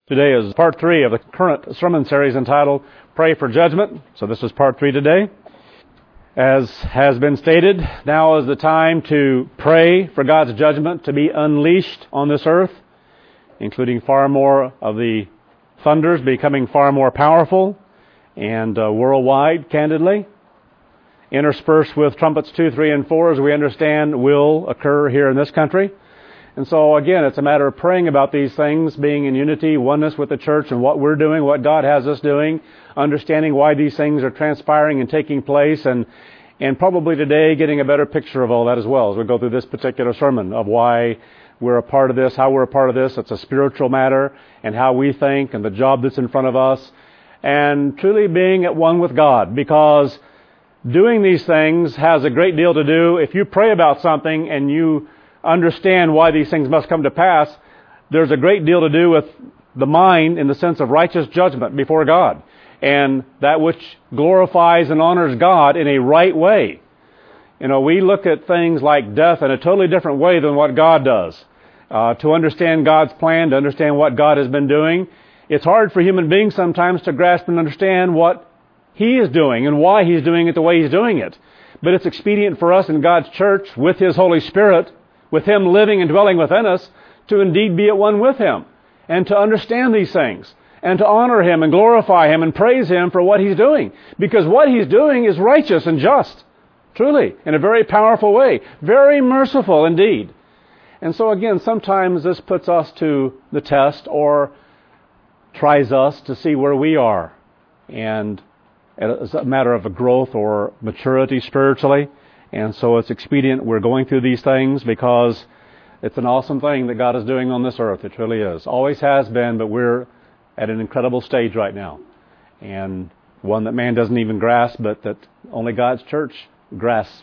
Today is part 3 of the current sermon series entitled Pray for Judgment. So this is part 3 today. As has been stated, now is the time to pray for God's judgment to be unleashed on this earth, including far more of the thunders becoming far more powerful and worldwide, candidly. Interspersed with trumpets 2, 3, and 4, as we understand, will occur here in this country. And so, again, it's a matter of praying about these things, being in unity, oneness with the church and what we're doing, what God has us doing, understanding why these things are transpiring and taking place, and probably today getting a better picture of all that as well as we go through this particular sermon of why we're a part of this, how we're a part of this. It's a spiritual matter, and how we think, and the job that's in front of us, and truly being at one with God, because doing these things has a great deal to do. If you pray about something and you understand why these things must come to pass, there's a great deal to do with the mind in the sense of righteous judgment before God, and that which glorifies and honors God in a right way. You know, we look at things like death in a totally different way than what God does. To understand God's plan, to understand what God has been doing, it's hard for human beings sometimes to grasp and understand what He is doing and why He's doing it the way He's doing it. But it's expedient for us in God's church, with His Holy Spirit, with Him living and dwelling within us, to indeed be at one with Him, and to understand these things, and to honor Him and glorify Him and praise Him for what He's doing. Because what He's doing is righteous and just, truly, in a very powerful way, very merciful indeed. And so again, sometimes this puts us to the test, or tries us to see where we are, and it's a matter of a growth or maturity spiritually. And so it's expedient we're going through these things, because it's an awesome thing that God is doing on this earth. It truly is. Always has been, but we're at an incredible stage right now. And one that man doesn't even grasp, but that only God's church grasps.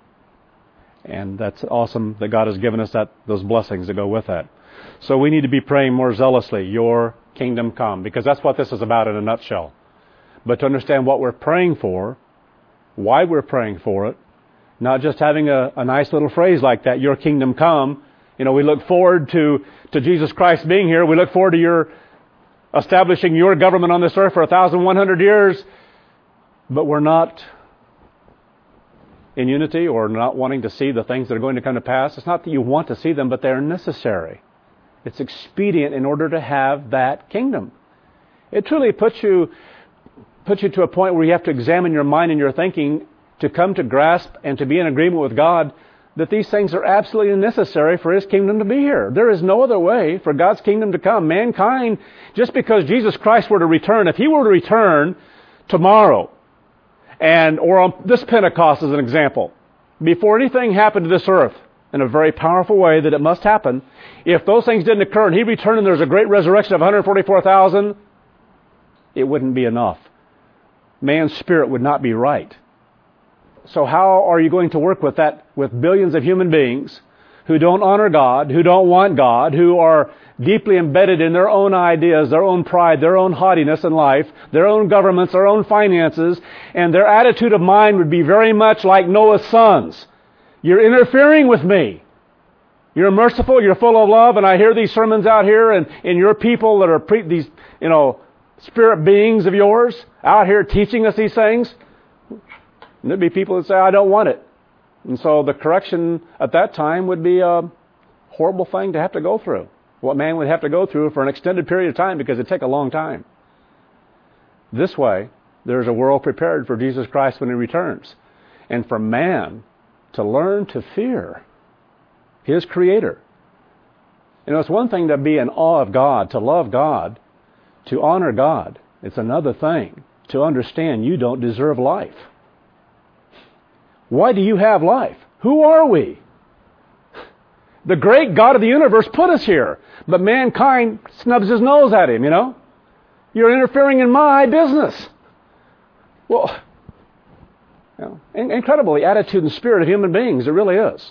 And that's awesome that God has given us those blessings that go with that. So we need to be praying more zealously, your kingdom come, because that's what this is about in a nutshell. But to understand what we're praying for, why we're praying for it, not just having a nice little phrase like that, your kingdom come. You know, we look forward to Jesus Christ being here. We look forward to your establishing your government on this earth for 1,100 years. But we're not in unity, or not wanting to see the things that are going to come to pass. It's not that you want to see them, but they're necessary. It's expedient in order to have that kingdom. It truly puts you to a point where you have to examine your mind and your thinking to come to grasp and to be in agreement with God that these things are absolutely necessary for His kingdom to be here. There is no other way for God's kingdom to come. Mankind, just because Jesus Christ were to return, if He were to return tomorrow, or on this Pentecost as an example, before anything happened to this earth, in a very powerful way that it must happen, if those things didn't occur and He returned and there's a great resurrection of 144,000, it wouldn't be enough. Man's spirit would not be right. So how are you going to work with that, with billions of human beings who don't honor God, who don't want God, who are deeply embedded in their own ideas, their own pride, their own haughtiness in life, their own governments, their own finances, and their attitude of mind would be very much like Noah's sons. You're interfering with me. You're merciful, you're full of love, and I hear these sermons out here, and your people that are these, spirit beings of yours out here teaching us these things. And there'd be people that say, I don't want it. And so the correction at that time would be a horrible thing to have to go through. What man would have to go through for an extended period of time, because it'd take a long time. This way, there's a world prepared for Jesus Christ when He returns. And for man to learn to fear his Creator. It's one thing to be in awe of God, to love God, to honor God. It's another thing to understand you don't deserve life. Why do you have life? Who are we? The great God of the universe put us here, but mankind snubs his nose at Him, You're interfering in my business. Well, incredible, the attitude and spirit of human beings, it really is.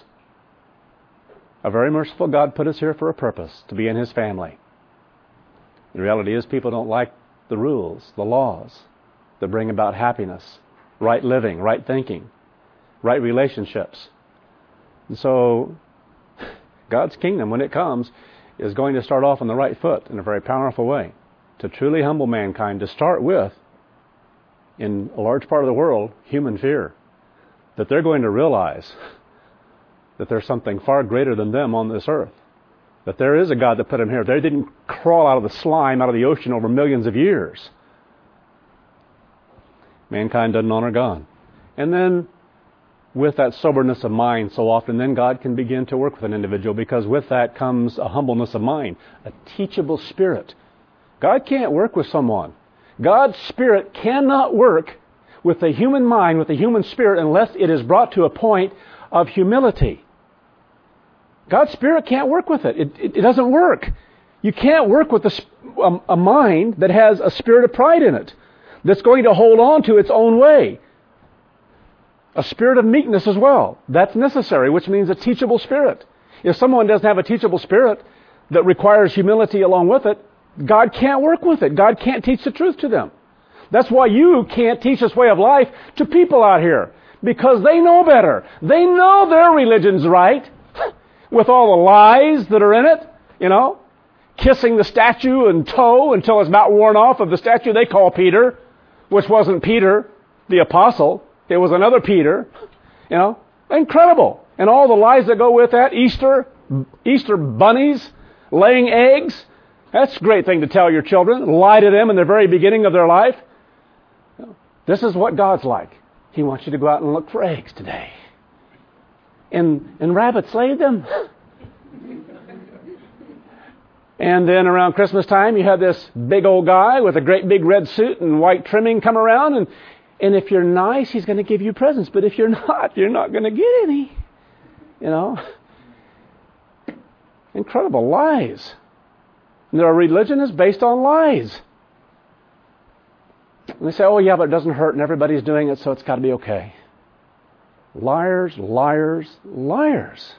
A very merciful God put us here for a purpose, to be in His family. The reality is people don't like the rules, the laws that bring about happiness, right living, right thinking, right relationships. And so God's kingdom, when it comes, is going to start off on the right foot in a very powerful way. to truly humble mankind, to start with, in a large part of the world, human fear. That they're going to realize that there's something far greater than them on this earth. That there is a God that put them here. They didn't crawl out of the slime, out of the ocean over millions of years. Mankind doesn't honor God. And then, with that soberness of mind, so often then God can begin to work with an individual, because with that comes a humbleness of mind, a teachable spirit. God can't work with someone. God's Spirit cannot work with the human mind, with the human spirit, unless it is brought to a point of humility. God's Spirit can't work with it. It doesn't work. You can't work with a mind that has a spirit of pride in it, that's going to hold on to its own way. A spirit of meekness as well. That's necessary, which means a teachable spirit. If someone doesn't have a teachable spirit that requires humility along with it, God can't work with it. God can't teach the truth to them. That's why you can't teach this way of life to people out here, because they know better. They know their religion's right, with all the lies that are in it, kissing the statue and toe until it's about worn off of the statue they call Peter, which wasn't Peter, the apostle. It was another Peter, incredible. And all the lies that go with that, Easter bunnies, laying eggs. That's a great thing to tell your children. Lie to them in the very beginning of their life. This is what God's like. He wants you to go out and look for eggs today. And rabbits laid them. And then around Christmas time, you have this big old guy with a great big red suit and white trimming come around. And if you're nice, he's going to give you presents. But if you're not going to get any. Incredible lies. And their religion is based on lies. And they say, oh yeah, but it doesn't hurt and everybody's doing it, so it's got to be okay. Liars, liars, liars.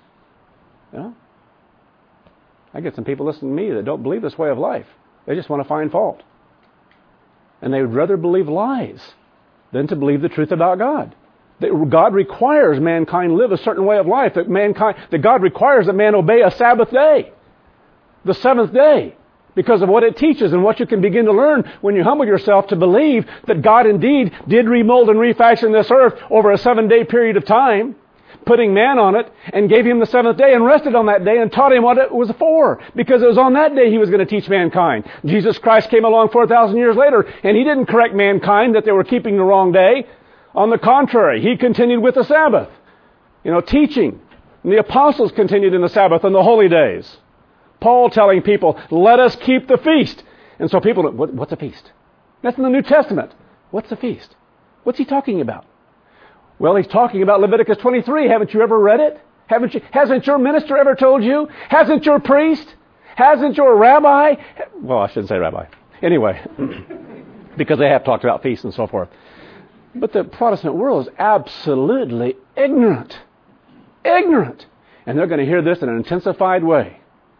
I get some people listening to me that don't believe this way of life. They just want to find fault. And they would rather believe lies than to believe the truth about God. That God requires mankind live a certain way of life. That God requires that man obey a Sabbath day. The seventh day. Because of what it teaches and what you can begin to learn when you humble yourself to believe that God indeed did remold and refashion this earth over a 7-day period of time, putting man on it, and gave him the seventh day and rested on that day and taught him what it was for. Because it was on that day he was going to teach mankind. Jesus Christ came along 4,000 years later, and he didn't correct mankind that they were keeping the wrong day. On the contrary, he continued with the Sabbath, teaching. And the apostles continued in the Sabbath and the holy days. Paul telling people, let us keep the feast. And so people, what's a feast? That's in the New Testament. What's a feast? What's he talking about? Well, he's talking about Leviticus 23. Haven't you ever read it? Hasn't your minister ever told you? Hasn't your priest? Hasn't your rabbi? Well, I shouldn't say rabbi. Anyway, because they have talked about feasts and so forth. But the Protestant world is absolutely ignorant. Ignorant. And they're going to hear this in an intensified way.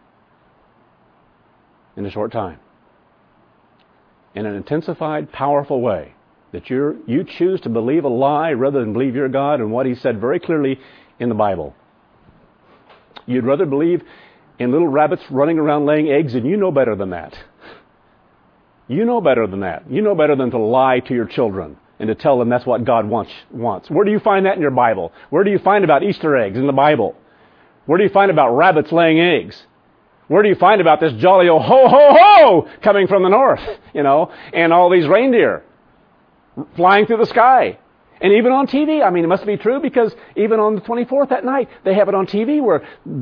In a short time. In an intensified, powerful way. That you choose to believe a lie rather than believe your God and what He said very clearly in the Bible. You'd rather believe in little rabbits running around laying eggs, and you know better than that. You know better than that. You know better than to lie to your children and to tell them that's what God wants. Where do you find that in your Bible? Where do you find about Easter eggs in the Bible? Where do you find about rabbits laying eggs? Where do you find about this jolly old ho-ho-ho coming from the north, and all these reindeer flying through the sky? And even on TV, it must be true, because even on the 24th that night, they have it on TV where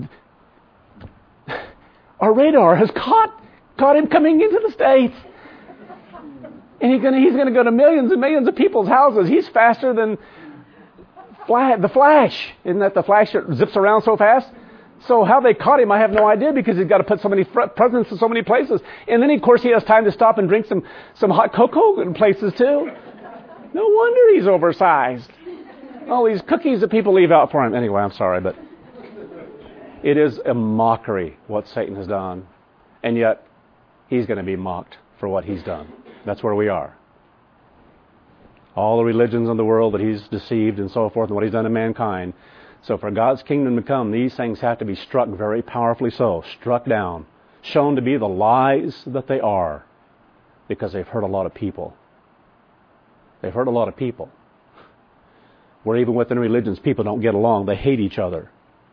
our radar has caught him coming into the States. And he's going to go to millions and millions of people's houses. He's faster than the Flash. Isn't that the Flash that zips around so fast? So how they caught him, I have no idea, because he's got to put so many presents in so many places. And then, of course, he has time to stop and drink some hot cocoa in places, too. No wonder he's oversized. All these cookies that people leave out for him. Anyway, I'm sorry, but it is a mockery what Satan has done. And yet, he's going to be mocked for what he's done. That's where we are. All the religions in the world that he's deceived and so forth, and what he's done to mankind. So for God's kingdom to come, these things have to be struck very powerfully so, struck down, shown to be the lies that they are. Because they've hurt a lot of people. They've hurt a lot of people. Where even within religions, people don't get along. They hate each other.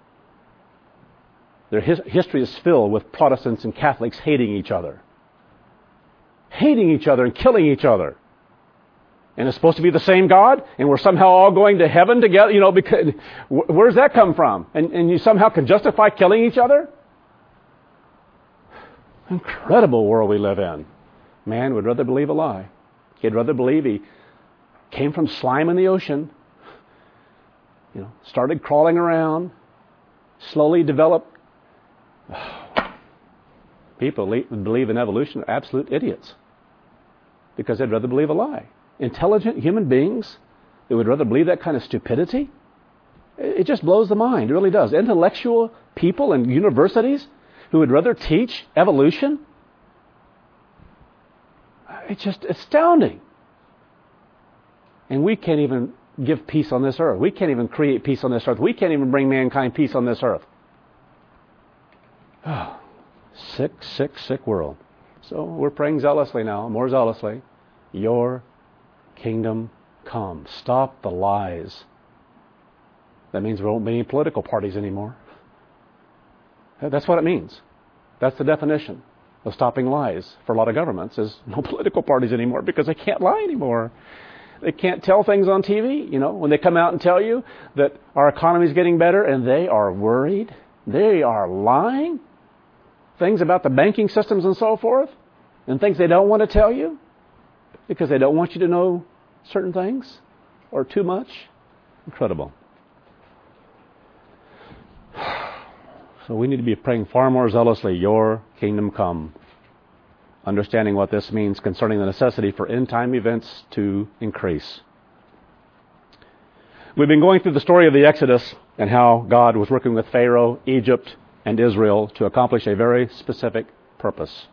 Their history is filled with Protestants and Catholics hating each other. Hating each other and killing each other. And it's supposed to be the same God, and we're somehow all going to heaven together, because where's that come from? And you somehow can justify killing each other? Incredible world we live in. Man would rather believe a lie. He'd rather believe he came from slime in the ocean, started crawling around, slowly developed. People believe in evolution are absolute idiots because they'd rather believe a lie. Intelligent human beings that would rather believe that kind of stupidity, it just blows the mind. It really does. Intellectual people in universities who would rather teach evolution, it's just astounding. And we can't even give peace on this earth. We can't even create peace on this earth. We can't even bring mankind peace on this earth. Oh, sick, sick, sick world. So we're praying zealously now, more zealously. Your kingdom come. Stop the lies. That means there won't be any political parties anymore. That's what it means. That's the definition of stopping lies for a lot of governments is no political parties anymore because they can't lie anymore. They can't tell things on TV, when they come out and tell you that our economy is getting better and they are worried. They are lying. Things about the banking systems and so forth, and things they don't want to tell you because they don't want you to know certain things or too much. Incredible. So we need to be praying far more zealously, your kingdom come. Understanding what this means concerning the necessity for end-time events to increase. We've been going through the story of the Exodus and how God was working with Pharaoh, Egypt, and Israel to accomplish a very specific purpose.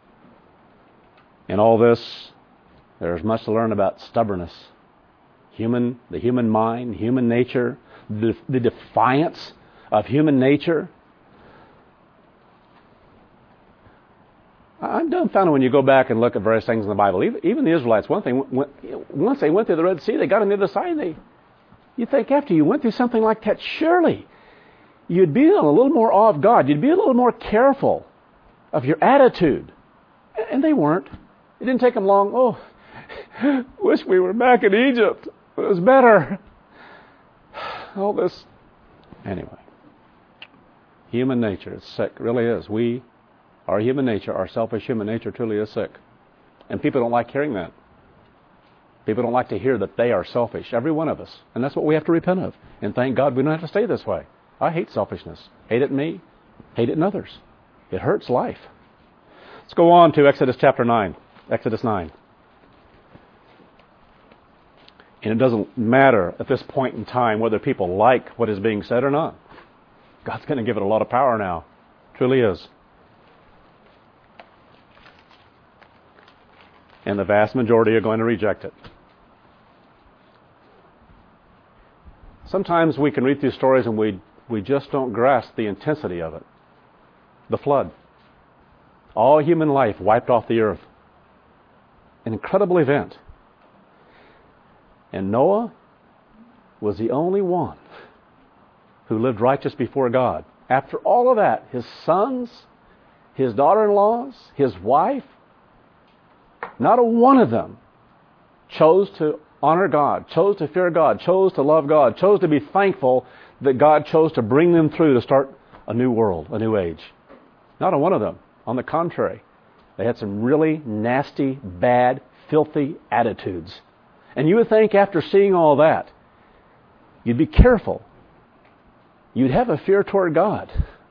In all this, there's much to learn about stubbornness, the human mind, human nature, the defiance of human nature. I'm dumbfounded when you go back and look at various things in the Bible. Even the Israelites, once they went through the Red Sea, they got on the other side. You think after you went through something like that, surely you'd be a little more awe of God. You'd be a little more careful of your attitude. And they weren't. It didn't take them long. Oh, wish we were back in Egypt. It was better. All this. Anyway. Human nature is sick. It really is. Our human nature, our selfish human nature truly is sick. And people don't like hearing that. People don't like to hear that they are selfish. Every one of us. And that's what we have to repent of. And thank God we don't have to stay this way. I hate selfishness. Hate it in me. Hate it in others. It hurts life. Let's go on to Exodus chapter 9. Exodus 9. And it doesn't matter at this point in time whether people like what is being said or not. God's going to give it a lot of power now. Truly is. And the vast majority are going to reject it. Sometimes we can read these stories and we just don't grasp the intensity of it. The flood. All human life wiped off the earth. An incredible event. And Noah was the only one who lived righteous before God. After all of that, his sons, his daughter-in-laws, his wife, not a one of them chose to honor God, chose to fear God, chose to love God, chose to be thankful that God chose to bring them through to start a new world, a new age. Not a one of them. On the contrary, they had some really nasty, bad, filthy attitudes. And you would think after seeing all that, you'd be careful. You'd have a fear toward God,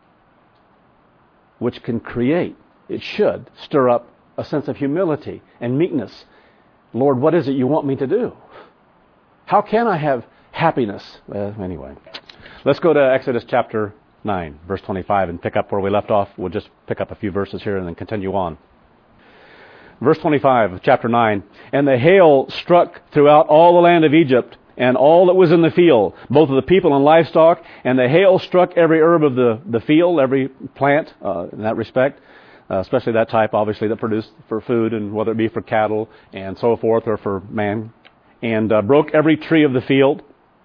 which can create, it should, stir up a sense of humility and meekness. Lord, what is it you want me to do? How can I have happiness? Anyway, let's go to Exodus chapter 9, verse 25, and pick up where we left off. We'll just pick up a few verses here and then continue on. Verse 25 of chapter 9, and the hail struck throughout all the land of Egypt, and all that was in the field, both of the people and livestock, and the hail struck every herb of the field, every plant in that respect, especially that type, obviously, that produced for food, and whether it be for cattle and so forth, or for man, and broke every tree of the field.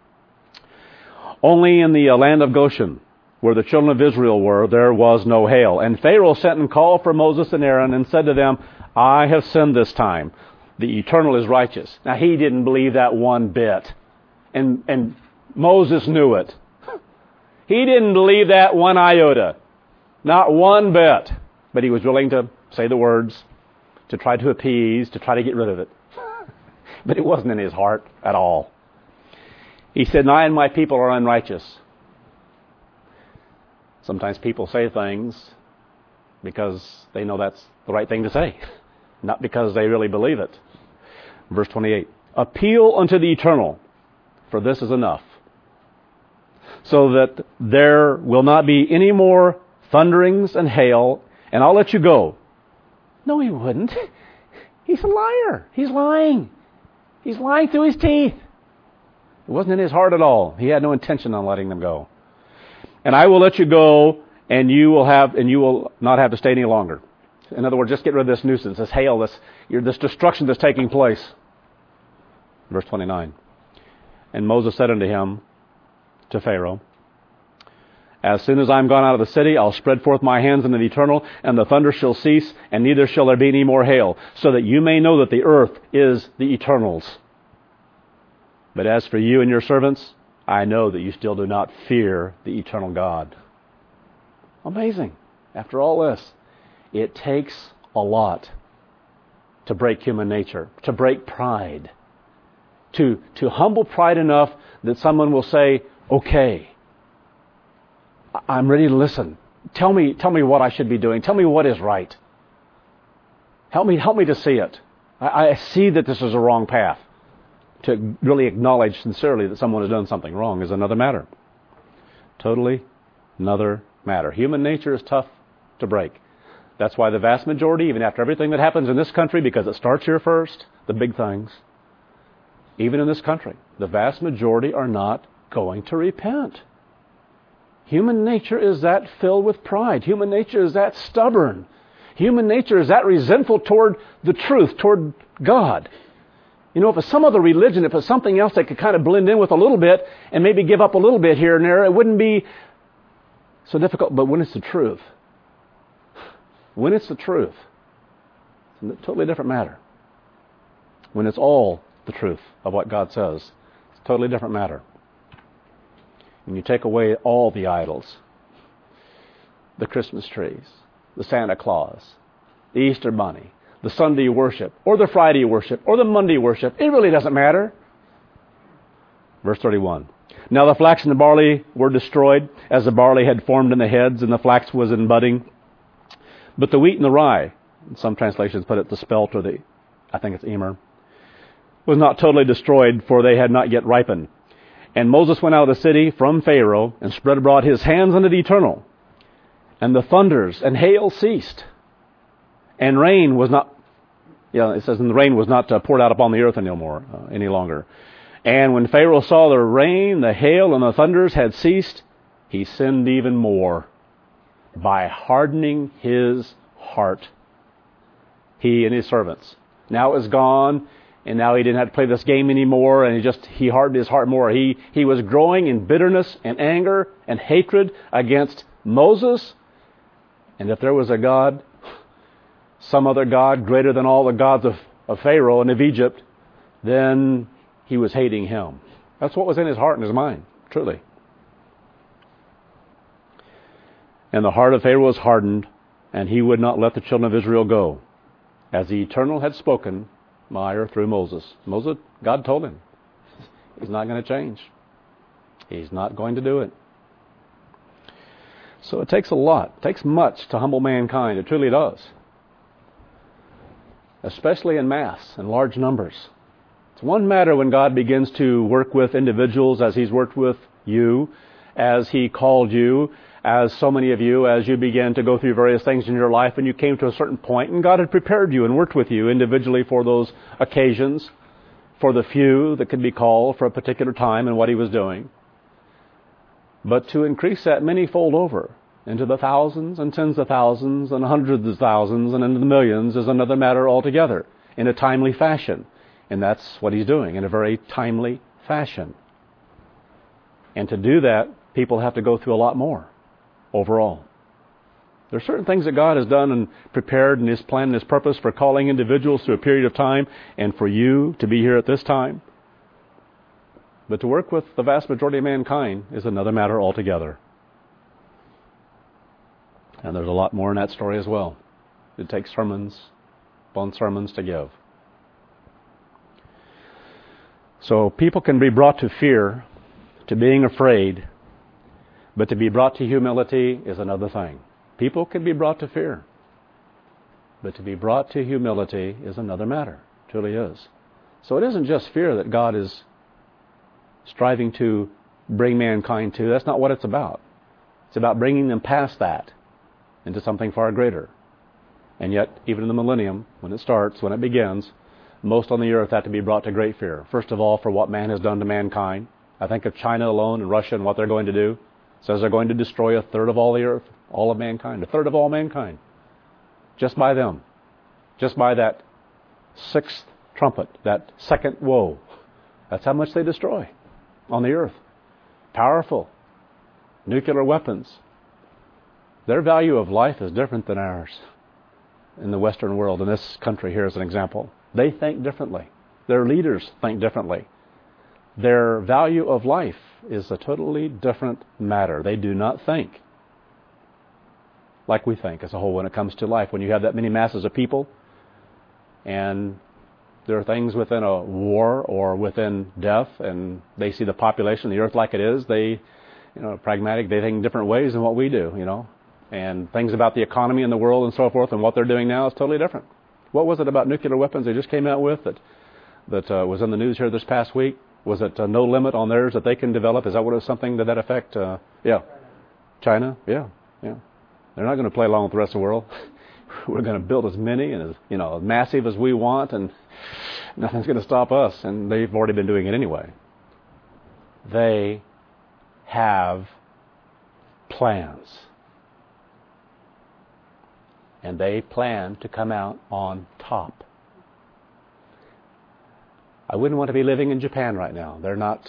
Only in the land of Goshen, where the children of Israel were, there was no hail. And Pharaoh sent and called for Moses and Aaron and said to them, I have sinned this time. The Eternal is righteous. Now, he didn't believe that one bit. And Moses knew it. He didn't believe that one iota. Not one bit. But he was willing to say the words, to try to appease, to try to get rid of it. But it wasn't in his heart at all. He said, I and my people are unrighteous. Sometimes people say things because they know that's the right thing to say, not because they really believe it. Verse 28, appeal unto the Eternal, for this is enough, so that there will not be any more thunderings and hail, and I'll let you go. No, he wouldn't. He's a liar. He's lying. He's lying through his teeth. It wasn't in his heart at all. He had no intention on letting them go. And I will let you go, and you will not have to stay any longer. In other words, just get rid of this nuisance, this hail, this destruction that's taking place. Verse 29. And Moses said unto him, to Pharaoh, as soon as I am gone out of the city, I'll spread forth my hands unto the Eternal, and the thunder shall cease, and neither shall there be any more hail, so that you may know that the earth is the Eternal's. But as for you and your servants, I know that you still do not fear the eternal God. Amazing. After all this, it takes a lot to break human nature, to break pride, to humble pride enough that someone will say, okay, I'm ready to listen. Tell me what I should be doing. Tell me what is right. Help me to see it. I see that this is a wrong path. To really acknowledge sincerely that someone has done something wrong is another matter. Totally another matter. Human nature is tough to break. That's why the vast majority, even after everything that happens in this country, because it starts here first, the big things, even in this country, the vast majority are not going to repent. Human nature is that filled with pride. Human nature is that stubborn. Human nature is that resentful toward the truth, toward God. You know, if it's some other religion, if it's something else that could kind of blend in with a little bit and maybe give up a little bit here and there, it wouldn't be so difficult. But when it's the truth, it's a totally different matter. When it's all the truth of what God says, it's a totally different matter. When you take away all the idols, the Christmas trees, the Santa Claus, the Easter Bunny, the Sunday worship, or the Friday worship, or the Monday worship, it really doesn't matter. Verse 31. Now the flax and the barley were destroyed, as the barley had formed in the heads, and the flax was in budding. But the wheat and the rye, some translations put it the spelt, or I think it's emer, was not totally destroyed, for they had not yet ripened. And Moses went out of the city from Pharaoh, and spread abroad his hands unto the Eternal. And the thunders and hail ceased. And rain was not, it says, and the rain was not poured out upon the earth any longer. And when Pharaoh saw the rain, the hail, and the thunders had ceased, he sinned even more by hardening his heart. He and his servants. Now it was gone, and now he didn't have to play this game anymore, and he hardened his heart more. He was growing in bitterness and anger and hatred against Moses. And if there was a God, some other God greater than all the gods of Pharaoh and of Egypt, then he was hating him. That's what was in his heart and his mind, truly. And the heart of Pharaoh was hardened, and he would not let the children of Israel go, as the Eternal had spoken through Moses. God told him, he's not going to change. He's not going to do it. So it takes a lot, it takes much to humble mankind. It truly does. Especially in mass, in large numbers. It's one matter when God begins to work with individuals as he's worked with you, as he called you, as so many of you, as you began to go through various things in your life and you came to a certain point and God had prepared you and worked with you individually for those occasions, for the few that could be called for a particular time and what he was doing. But to increase that many-fold over, into the thousands and tens of thousands and hundreds of thousands and into the millions is another matter altogether, in a timely fashion. And that's what he's doing, in a very timely fashion. And to do that, people have to go through a lot more overall. There are certain things that God has done and prepared in His plan and His purpose for calling individuals through a period of time and for you to be here at this time. But to work with the vast majority of mankind is another matter altogether. And there's a lot more in that story as well. It takes sermons upon sermons to give. So people can be brought to fear, to being afraid, but to be brought to humility is another thing. People can be brought to fear, but to be brought to humility is another matter. It truly is. So it isn't just fear that God is striving to bring mankind to. That's not what it's about. It's about bringing them past that into something far greater. And yet, even in the millennium, when it starts, when it begins, most on the earth have to be brought to great fear. First of all, for what man has done to mankind. I think of China alone and Russia and what they're going to do. It says they're going to destroy a third of all the earth, all of mankind, a third of all mankind. Just by them. Just by that sixth trumpet, that second woe. That's how much they destroy on the earth. Powerful. Nuclear weapons. Their value of life is different than ours in the Western world, in this country here as an example. They think differently. Their leaders think differently. Their value of life is a totally different matter. They do not think like we think as a whole when it comes to life. When you have that many masses of people and there are things within a war or within death, and they see the population of the earth like it is. They, pragmatic, they think in different ways than what we do, And things about the economy in the world and so forth and what they're doing now is totally different. What was it about nuclear weapons they just came out with that was in the news here this past week? Was it no limit on theirs that they can develop? Is that what it was, something to that effect? China? Yeah. They're not going to play along with the rest of the world. We're going to build as many and as massive as we want, and nothing's going to stop us. And they've already been doing it anyway. They have plans. And they plan to come out on top. I wouldn't want to be living in Japan right now. They're not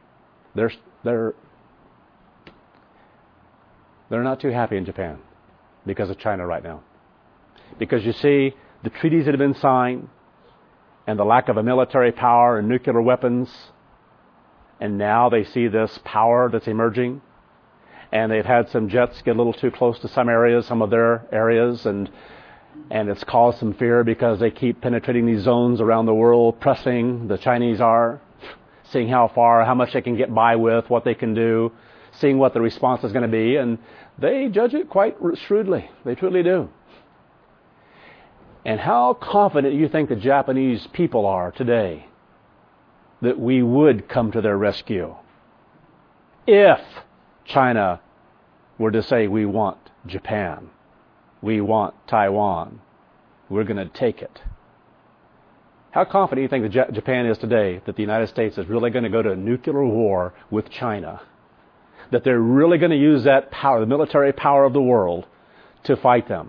too happy in Japan because of China right now. Because you see, the treaties that have been signed and the lack of a military power and nuclear weapons, and now they see this power that's emerging, and they've had some jets get a little too close to some areas, some of their areas, and it's caused some fear because they keep penetrating these zones around the world, pressing, the Chinese are, seeing how far, how much they can get by with, what they can do, seeing what the response is going to be, and they judge it quite shrewdly. They truly do. And how confident do you think the Japanese people are today that we would come to their rescue if China were to say, we want Japan, we want Taiwan, we're going to take it? How confident do you think that Japan is today that the United States is really going to go to a nuclear war with China? That they're really going to use that power, the military power of the world, to fight them?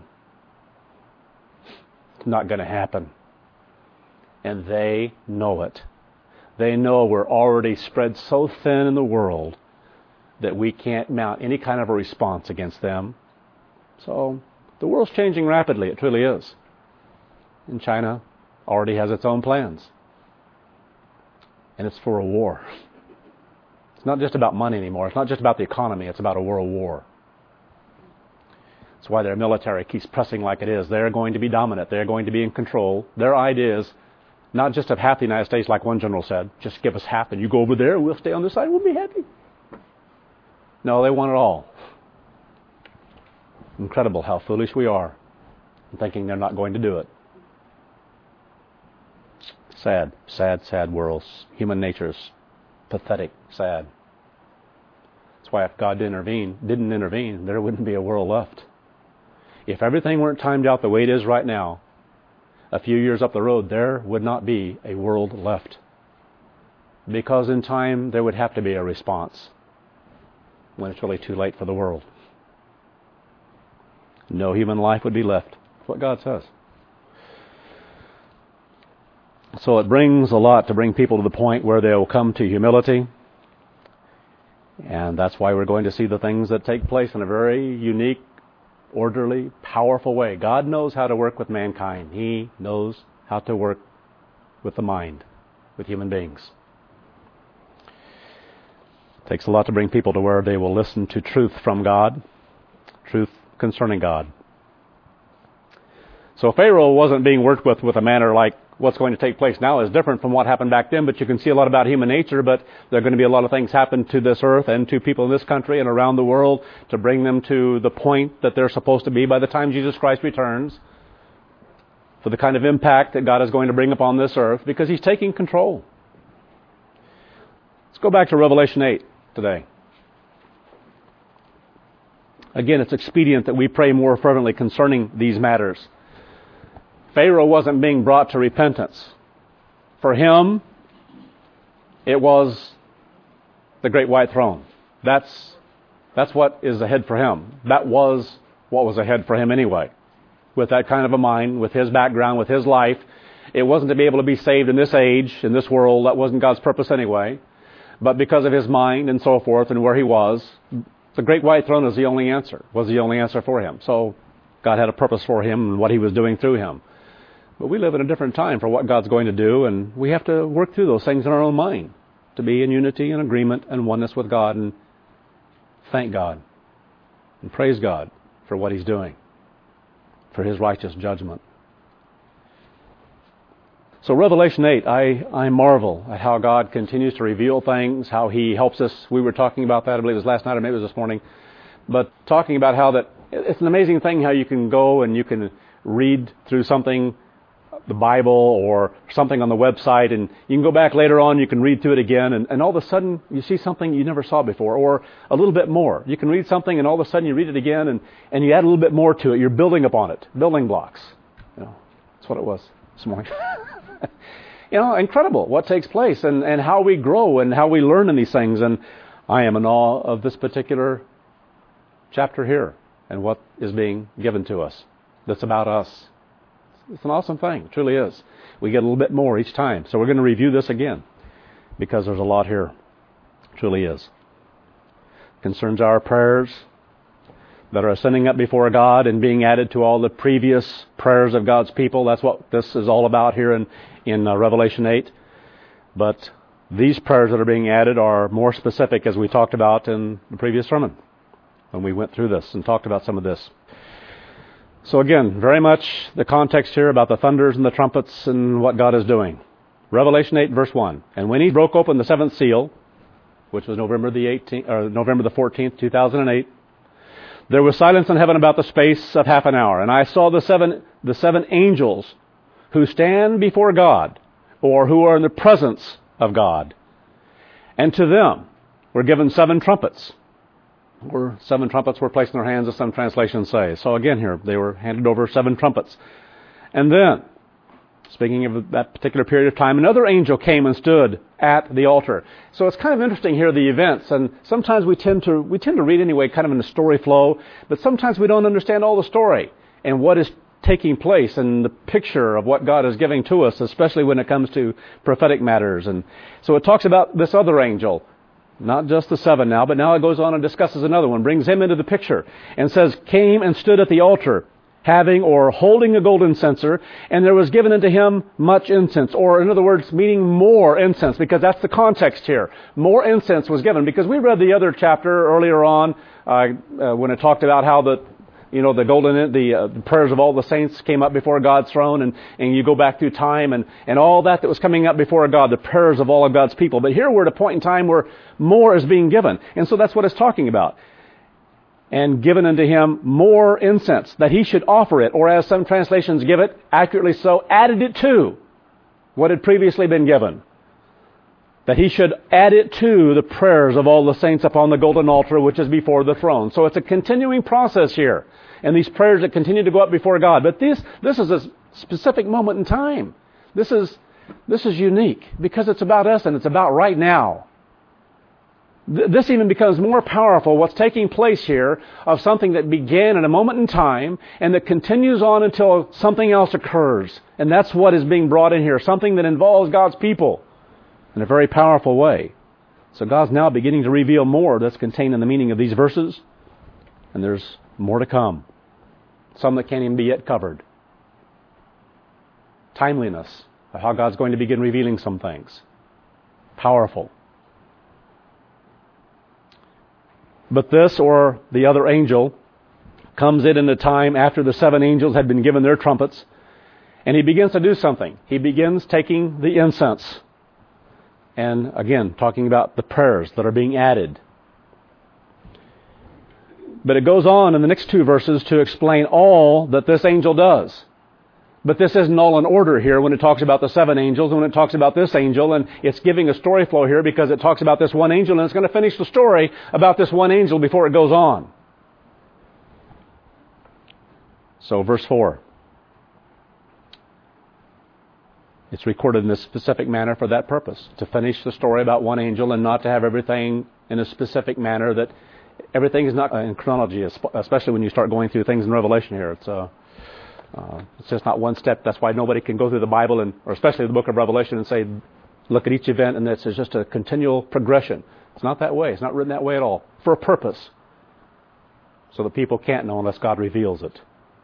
It's not going to happen. And they know it. They know we're already spread so thin in the world that we can't mount any kind of a response against them. So the world's changing rapidly. It truly is. And China already has its own plans. And it's for a war. It's not just about money anymore. It's not just about the economy. It's about a world war. That's why their military keeps pressing like it is. They're going to be dominant. They're going to be in control. Their idea is not just of half the United States, like one general said. Just give us half and you go over there and we'll stay on this side. We'll be happy. No, they want it all. Incredible how foolish we are in thinking they're not going to do it. Sad, sad, sad world. Human nature's pathetic, sad. That's why if God didn't intervene, there wouldn't be a world left. If everything weren't timed out the way it is right now, a few years up the road, there would not be a world left. Because in time, there would have to be a response when it's really too late for the world. no human life would be left. That's what God says. So it brings a lot to bring people to the point where they'll come to humility. And that's why we're going to see the things that take place in a very unique, orderly, powerful way. God knows how to work with mankind. He knows how to work with the mind, with human beings. It takes a lot to bring people to where they will listen to truth from God, truth concerning God. So Pharaoh wasn't being worked with a manner like what's going to take place now is different from what happened back then, but you can see a lot about human nature, but there are going to be a lot of things happen to this earth and to people in this country and around the world to bring them to the point that they're supposed to be by the time Jesus Christ returns, for the kind of impact that God is going to bring upon this earth, because He's taking control. Let's go back to Revelation 8 today. Again, it's expedient that we pray more fervently concerning these matters. Pharaoh wasn't being brought to repentance. For him, it was the great white throne. That's what is ahead for him. That was what was ahead for him anyway. With that kind of a mind, with his background, with his life, it wasn't to be able to be saved in this age, in this world. That wasn't God's purpose anyway. But because of his mind and so forth and where he was, the great white throne was the only answer for him. So God had a purpose for him and what He was doing through him. But we live in a different time for what God's going to do, and we have to work through those things in our own mind to be in unity and agreement and oneness with God, and thank God and praise God for what He's doing, for His righteous judgment. So Revelation 8, I marvel at how God continues to reveal things, how He helps us. We were talking about that, I believe it was last night or maybe it was this morning, but talking about how that it's an amazing thing how you can go and you can read through something, the Bible or something on the website, and you can go back later on, you can read through it again, and all of a sudden you see something you never saw before, or a little bit more. You can read something and all of a sudden you read it again, and you add a little bit more to it. You're building upon it, building blocks. That's what it was this morning. Incredible what takes place and how we grow and how we learn in these things. And I am in awe of this particular chapter here and what is being given to us that's about us. It's an awesome thing. It truly is. We get a little bit more each time. So we're going to review this again because there's a lot here. It truly is. It concerns our prayers that are ascending up before God and being added to all the previous prayers of God's people. That's what this is all about here in Revelation 8. But these prayers that are being added are more specific, as we talked about in the previous sermon when we went through this and talked about some of this. So again, very much the context here about the thunders and the trumpets and what God is doing. Revelation 8, verse 1. And when He broke open the seventh seal, which was November the 14th, 2008, there was silence in heaven about the space of half an hour. And I saw the seven angels who stand before God, or who are in the presence of God. And to them were given 7 trumpets. Or 7 trumpets were placed in their hands, as some translations say. So again here, they were handed over 7 trumpets. And then, speaking of that particular period of time, another angel came and stood at the altar. So it's kind of interesting here, the events. And sometimes we tend to read anyway, kind of in the story flow. But sometimes we don't understand all the story and what is taking place and the picture of what God is giving to us, especially when it comes to prophetic matters. And so it talks about this other angel. Not just the 7 now, but now it goes on and discusses another one, brings him into the picture, and says, came and stood at the altar, having or holding a golden censer, and there was given unto him much incense, or in other words, meaning more incense, because that's the context here. More incense was given, because we read the other chapter earlier on, when it talked about how the prayers of all the saints came up before God's throne, and you go back through time and all that was coming up before God, the prayers of all of God's people. But here we're at a point in time where more is being given. And so that's what it's talking about. And given unto him more incense, that he should offer it, or as some translations give it, accurately so, added it to what had previously been given. That he should add it to the prayers of all the saints upon the golden altar which is before the throne. So it's a continuing process here. And these prayers that continue to go up before God. But this is a specific moment in time. This is unique because it's about us and it's about right now. This even becomes more powerful, what's taking place here, of something that began at a moment in time and that continues on until something else occurs. And that's what is being brought in here, something that involves God's people in a very powerful way. So God's now beginning to reveal more that's contained in the meaning of these verses, and there's more to come. Some that can't even be yet covered. Timeliness of how God's going to begin revealing some things. Powerful. But this, or the other angel, comes in a time after the 7 angels had been given their trumpets, and he begins to do something. He begins taking the incense, and again, talking about the prayers that are being added. But it goes on in the next 2 verses to explain all that this angel does. But this isn't all in order here when it talks about the 7 angels, when it talks about this angel, and it's giving a story flow here because it talks about this one angel, and it's going to finish the story about this one angel before it goes on. So verse 4. It's recorded in a specific manner for that purpose, to finish the story about one angel and not to have everything in a specific manner, that everything is not in chronology, especially when you start going through things in Revelation here. It's just not one step. That's why nobody can go through the Bible, or especially the book of Revelation, and say, look at each event, and it's just a continual progression. It's not that way. It's not written that way at all. For a purpose. So that people can't know unless God reveals it.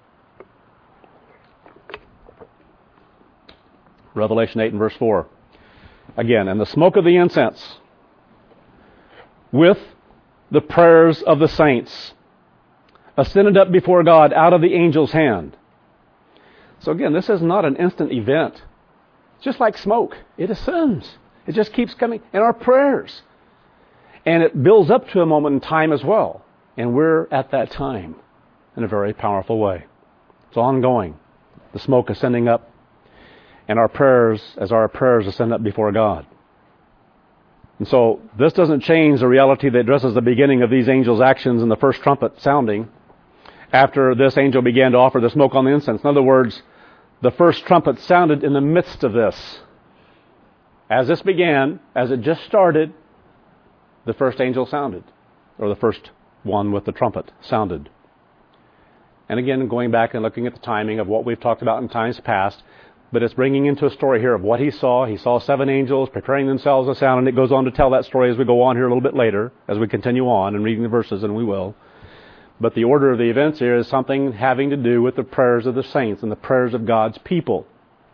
Revelation 8 and verse 4. Again, and the smoke of the incense with the prayers of the saints ascended up before God out of the angel's hand. So again, this is not an instant event. It's just like smoke. It ascends. It just keeps coming in our prayers. And it builds up to a moment in time as well. And we're at that time in a very powerful way. It's ongoing. The smoke ascending up, and our prayers ascend up before God. And so this doesn't change the reality that addresses the beginning of these angels' actions in the first trumpet sounding after this angel began to offer the smoke on the incense. In other words, the first trumpet sounded in the midst of this. As this began, as it just started, the first angel sounded, or the first one with the trumpet sounded. And again, going back and looking at the timing of what we've talked about in times past, but it's bringing into a story here of what he saw. He saw 7 angels preparing themselves to sound, and it goes on to tell that story as we go on here a little bit later, as we continue on and reading the verses, and we will. But the order of the events here is something having to do with the prayers of the saints and the prayers of God's people.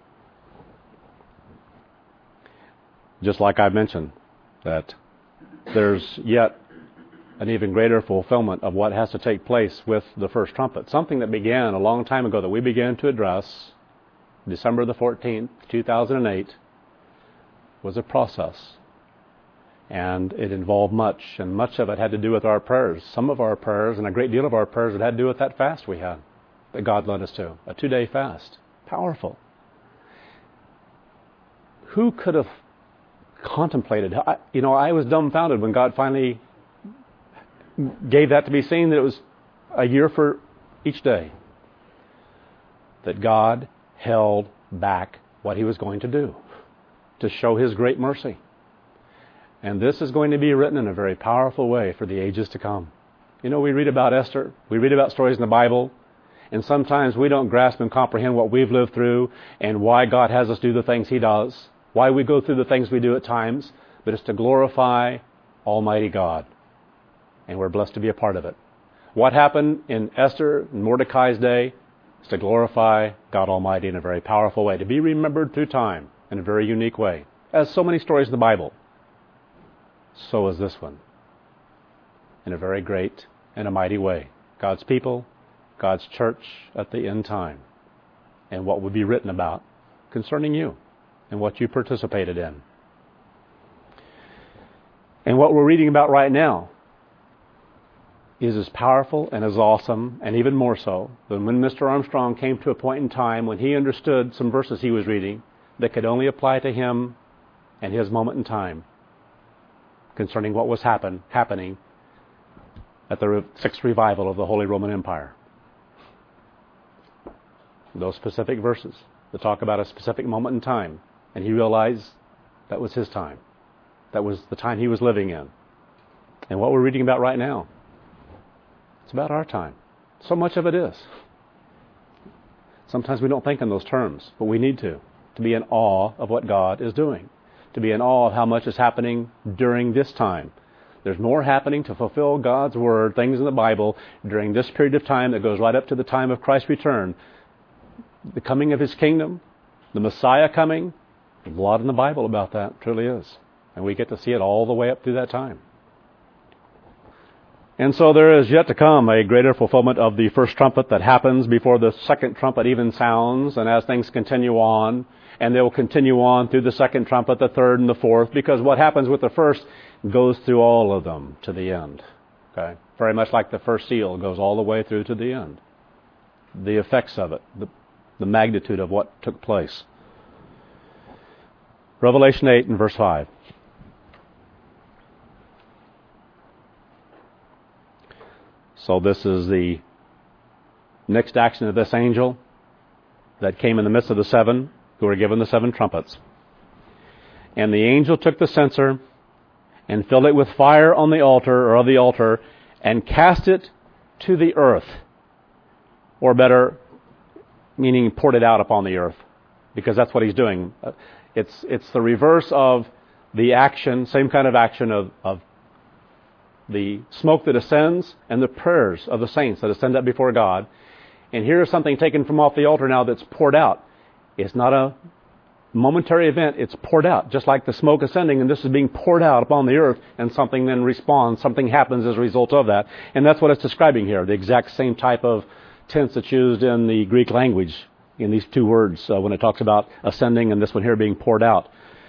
Just like I mentioned, that there's yet an even greater fulfillment of what has to take place with the first trumpet. Something that began a long time ago that we began to address, December the 14th, 2008, was a process. And it involved much, and much of it had to do with our prayers. Some of our prayers, and a great deal of our prayers, it had to do with that fast we had, that God led us to. A 2-day fast. Powerful. Who could have contemplated? I was dumbfounded when God finally gave that to be seen, that it was a year for each day. That God held back what he was going to do to show his great mercy. And this is going to be written in a very powerful way for the ages to come. We read about Esther. We read about stories in the Bible. And sometimes we don't grasp and comprehend what we've lived through and why God has us do the things he does. Why we go through the things we do at times. But it's to glorify Almighty God. And we're blessed to be a part of it. What happened in Esther and Mordecai's day is to glorify God Almighty in a very powerful way. To be remembered through time in a very unique way. As so many stories in the Bible. So is this one. In a very great and a mighty way. God's people, God's church at the end time. And what would be written about concerning you and what you participated in. And what we're reading about right now is as powerful and as awesome, and even more so, than when Mr. Armstrong came to a point in time when he understood some verses he was reading that could only apply to him and his moment in time. Concerning what was happening at the sixth revival of the Holy Roman Empire. Those specific verses that talk about a specific moment in time. And he realized that was his time. That was the time he was living in. And what we're reading about right now, it's about our time. So much of it is. Sometimes we don't think in those terms, but we need to be in awe of what God is doing, to be in awe of how much is happening during this time. There's more happening to fulfill God's Word, things in the Bible, during this period of time that goes right up to the time of Christ's return. The coming of His kingdom, the Messiah coming, there's a lot in the Bible about that, truly is. And we get to see it all the way up through that time. And so there is yet to come a greater fulfillment of the first trumpet that happens before the second trumpet even sounds, and as things continue on, and they will continue on through the second trumpet, the third and the fourth, because what happens with the first goes through all of them to the end. Okay? Very much like the first seal goes all the way through to the end. The effects of it, the magnitude of what took place. Revelation 8 and verse 5. So this is the next action of this angel that came in the midst of the seven who were given the seven trumpets. And the angel took the censer and filled it with fire on the altar, or of the altar, and cast it to the earth. Or better, meaning poured it out upon the earth, because that's what he's doing. It's the reverse of the action, same kind of action of the smoke that ascends and the prayers of the saints that ascend up before God. And here's something taken from off the altar now that's poured out. It's not a momentary event, it's poured out, just like the smoke ascending, and this is being poured out upon the earth, and something then responds, something happens as a result of that. And that's what it's describing here, the exact same type of tense that's used in the Greek language in these two words when it talks about ascending and this one here being poured out.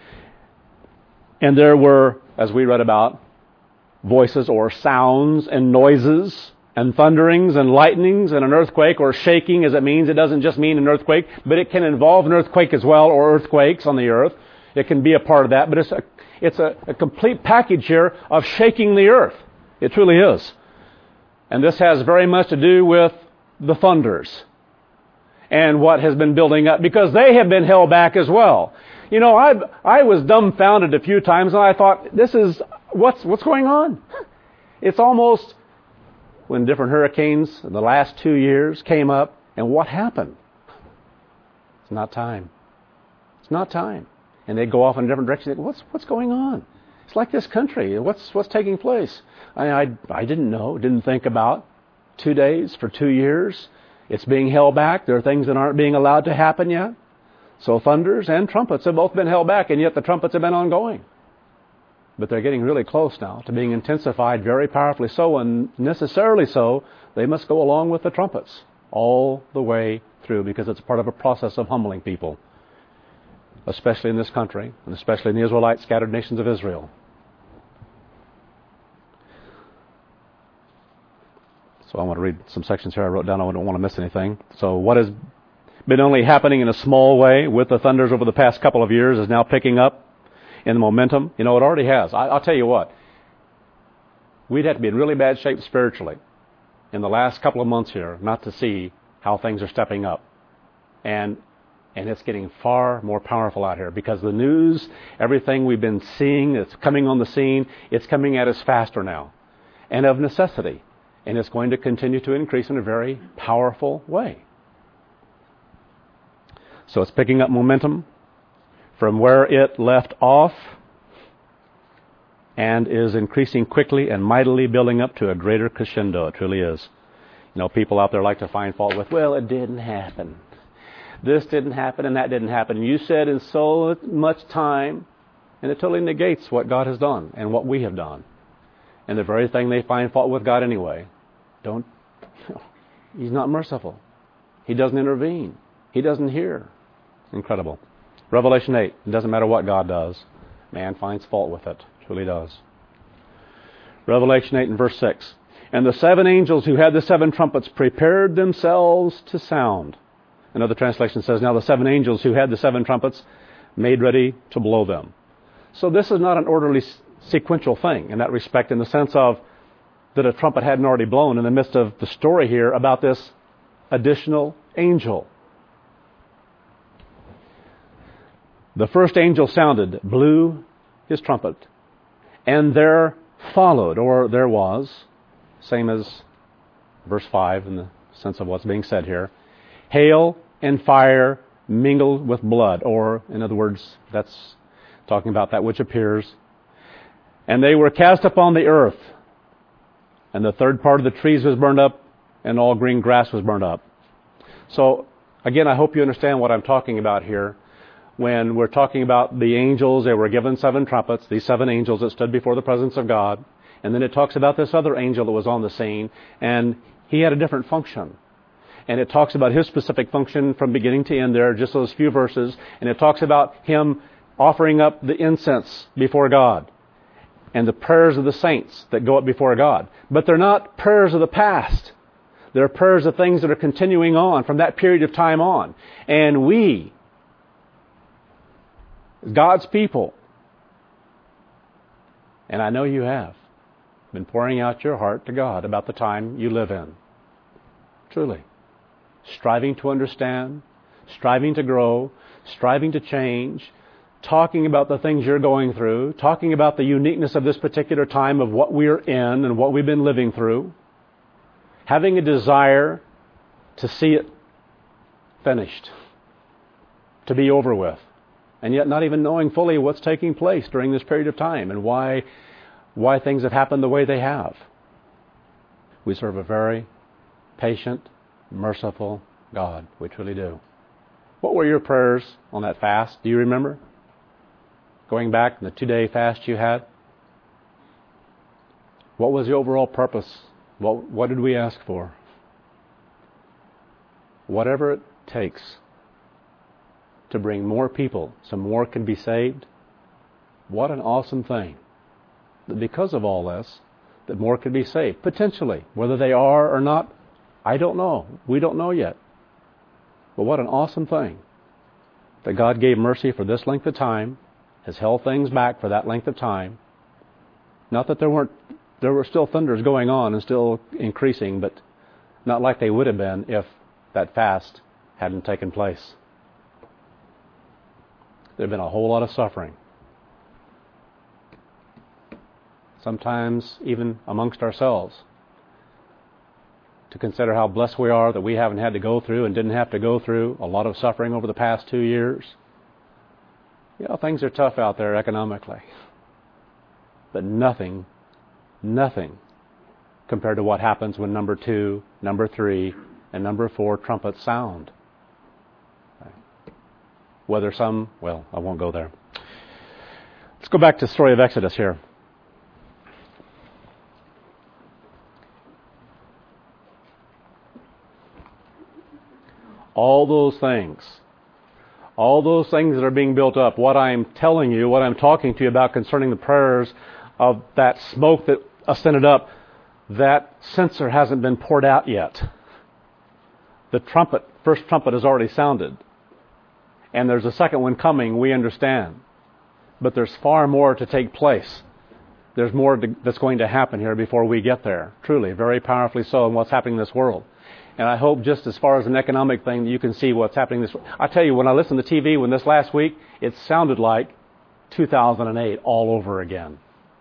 And there were, as we read about, voices or sounds and noises and thunderings and lightnings and an earthquake, or shaking as it means. It doesn't just mean an earthquake, but it can involve an earthquake as well, or earthquakes on the earth. It can be a part of that, but it's a complete package here of shaking the earth. It truly is. And this has very much to do with the thunders and what has been building up, because they have been held back as well. You know, I was dumbfounded a few times, and I thought, this is, what's going on? It's almost when different hurricanes in the last 2 years came up, and what happened? It's not time. It's not time. And they go off in a different direction. What's going on? It's like this country. What's taking place? I didn't know, didn't think about 2 days for 2 years. It's being held back. There are things that aren't being allowed to happen yet. So thunders and trumpets have both been held back, and yet the trumpets have been ongoing. But they're getting really close now to being intensified very powerfully so, and necessarily so, they must go along with the trumpets all the way through, because it's part of a process of humbling people, especially in this country, and especially in the Israelite scattered nations of Israel. So I want to read some sections here I wrote down. I don't want to miss anything. So what has been only happening in a small way with the thunders over the past couple of years is now picking up in the momentum. You know, it already has. I'll tell you what. We'd have to be in really bad shape spiritually in the last couple of months here not to see how things are stepping up. And it's getting far more powerful out here, because the news, everything we've been seeing that's coming on the scene, it's coming at us faster now, and of necessity. And it's going to continue to increase in a very powerful way. So it's picking up momentum from where it left off, and is increasing quickly and mightily, building up to a greater crescendo. It truly is. You know, people out there like to find fault with, well, it didn't happen. This didn't happen and that didn't happen. And you said in so much time, and it totally negates what God has done and what we have done. And the very thing they find fault with God anyway. He's not merciful. He doesn't intervene. He doesn't hear. Incredible. Revelation 8. It doesn't matter what God does. Man finds fault with it. Truly does. Revelation 8 and verse 6. And the seven angels who had the seven trumpets prepared themselves to sound. Another translation says, now the seven angels who had the seven trumpets made ready to blow them. So this is not an orderly sequential thing in that respect, in the sense of that a trumpet hadn't already blown in the midst of the story here about this additional angel. The first angel sounded, blew his trumpet, and there followed, or there was, same as verse 5 in the sense of what's being said here, hail and fire mingled with blood, or in other words, that's talking about that which appears. And they were cast upon the earth, and the third part of the trees was burned up, and all green grass was burned up. So, again, I hope you understand what I'm talking about here. When we're talking about the angels, they were given 7 trumpets, these 7 angels that stood before the presence of God. And then it talks about this other angel that was on the scene, and he had a different function. And it talks about his specific function from beginning to end there, just those few verses. And it talks about him offering up the incense before God and the prayers of the saints that go up before God. But they're not prayers of the past. They're prayers of things that are continuing on from that period of time on. And we, God's people, and I know you have, been pouring out your heart to God about the time you live in. Truly. Striving to understand, striving to grow, striving to change, talking about the things you're going through, talking about the uniqueness of this particular time of what we're in and what we've been living through, having a desire to see it finished, to be over with, and yet not even knowing fully what's taking place during this period of time and why things have happened the way they have. We serve a very patient, merciful God. We truly do. What were your prayers on that fast? Do you remember? Going back in the 2-day fast you had? What was the overall purpose? What did we ask for? Whatever it takes to bring more people so more can be saved, what an awesome thing. That because of all this, that more can be saved. Potentially. Whether they are or not, I don't know. We don't know yet. But what an awesome thing that God gave mercy for this length of time, has held things back for that length of time. Not that there were still thunders going on and still increasing, but not like they would have been if that fast hadn't taken place. There had been a whole lot of suffering. Sometimes even amongst ourselves. To consider how blessed we are that we haven't had to go through and didn't have to go through a lot of suffering over the past 2 years. You know, things are tough out there economically. But nothing compared to what happens when number 2, number 3, and number 4 trumpets sound. Whether I won't go there. Let's go back to the story of Exodus here. All those things that are being built up, what I'm telling you, what I'm talking to you about concerning the prayers of that smoke that ascended up, that censer hasn't been poured out yet. The first trumpet has already sounded. And there's a second one coming, we understand. But there's far more to take place. There's more that's going to happen here before we get there. Truly, very powerfully so in what's happening in this world. And I hope just as far as an economic thing, you can see what's happening this. I tell you, when I listened to TV this last week, it sounded like 2008 all over again.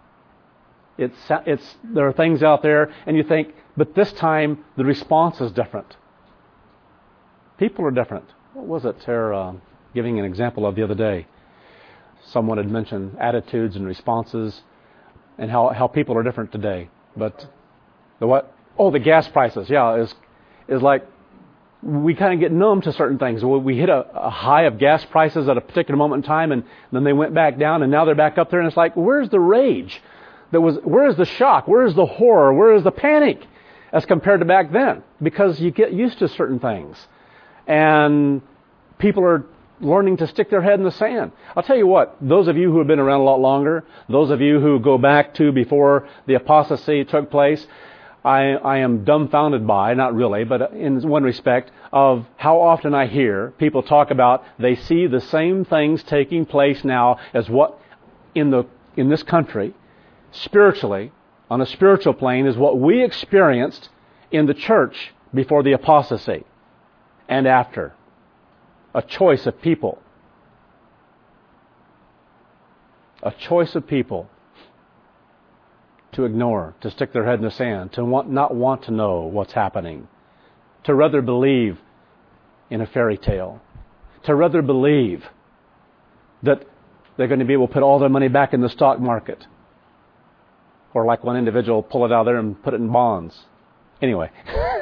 There are things out there, and you think, but this time the response is different. People are different. What was it they're giving an example of the other day? Someone had mentioned attitudes and responses and how people are different today. But the what? Oh, the gas prices. Yeah, is like we kind of get numb to certain things. We hit a high of gas prices at a particular moment in time, and then they went back down, and now they're back up there, and it's like, where's the rage? Where is the shock? Where is the horror? Where is the panic as compared to back then? Because you get used to certain things. And people are learning to stick their head in the sand. I'll tell you what, those of you who have been around a lot longer, those of you who go back to before the apostasy took place, I am dumbfounded by, not really, but in one respect, of how often I hear people talk about they see the same things taking place now as what in this country, spiritually, on a spiritual plane, is what we experienced in the church before the apostasy and after. A choice of people. A choice of people to ignore, to stick their head in the sand, to not want to know what's happening, to rather believe in a fairy tale, to rather believe that they're going to be able to put all their money back in the stock market, or like one individual, pull it out there and put it in bonds. Anyway.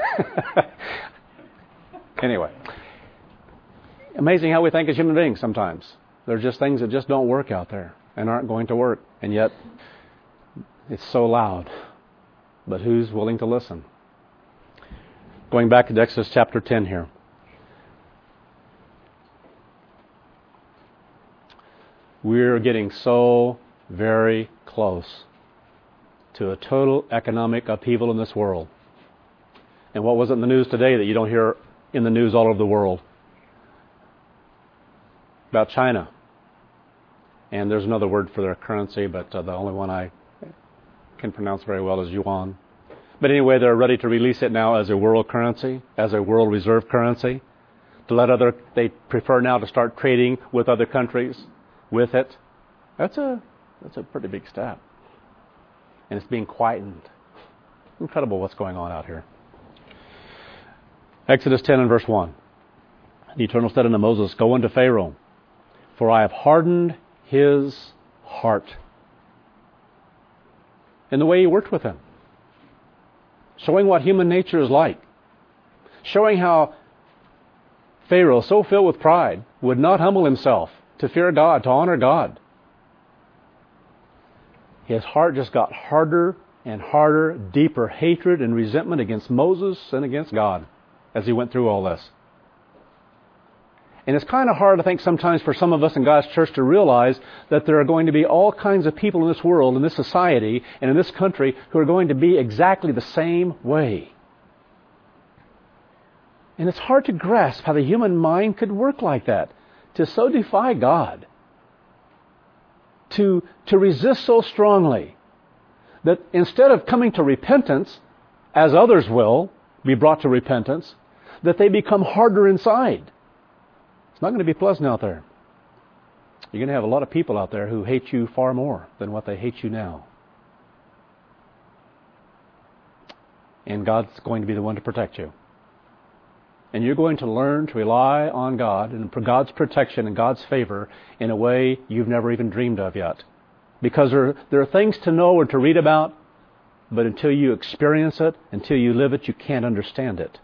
Amazing how we think as human beings sometimes. There are just things that just don't work out there and aren't going to work. And yet, it's so loud. But who's willing to listen? Going back to Exodus chapter 10 here. We're getting so very close to a total economic upheaval in this world. And what was it in the news today that you don't hear in the news all over the world? About China. And there's another word for their currency, but the only one I can pronounce very well is yuan. But anyway, they're ready to release it now as a world currency, as a world reserve currency. They prefer now to start trading with other countries with it. That's a pretty big step. And it's being quietened. Incredible what's going on out here. Exodus 10 and verse 1. The Eternal said unto Moses, Go unto Pharaoh, for I have hardened his heart. In the way he worked with him. Showing what human nature is like. Showing how Pharaoh, so filled with pride, would not humble himself to fear God, to honor God. His heart just got harder and harder, deeper hatred and resentment against Moses and against God as he went through all this. And it's kind of hard, I think, sometimes for some of us in God's church to realize that there are going to be all kinds of people in this world, in this society, and in this country who are going to be exactly the same way. And it's hard to grasp how the human mind could work like that, to so defy God, to resist so strongly, that instead of coming to repentance, as others will be brought to repentance, that they become harder inside. It's not going to be pleasant out there. You're going to have a lot of people out there who hate you far more than what they hate you now. And God's going to be the one to protect you. And you're going to learn to rely on God and for God's protection and God's favor in a way you've never even dreamed of yet. Because there are things to know or to read about, but until you experience it, until you live it, you can't understand it.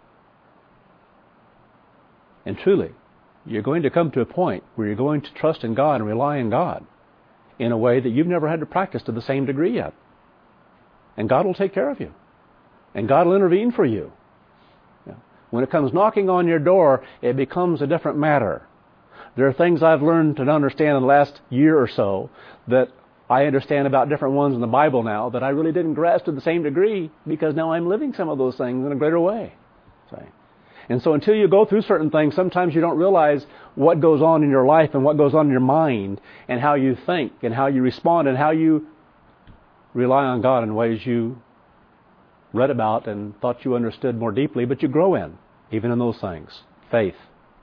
And truly, you're going to come to a point where you're going to trust in God and rely on God in a way that you've never had to practice to the same degree yet. And God will take care of you. And God will intervene for you. When it comes knocking on your door, it becomes a different matter. There are things I've learned to understand in the last year or so that I understand about different ones in the Bible now that I really didn't grasp to the same degree because now I'm living some of those things in a greater way. And so until you go through certain things, sometimes you don't realize what goes on in your life and what goes on in your mind and how you think and how you respond and how you rely on God in ways you read about and thought you understood more deeply, but you grow in, even in those things. Faith,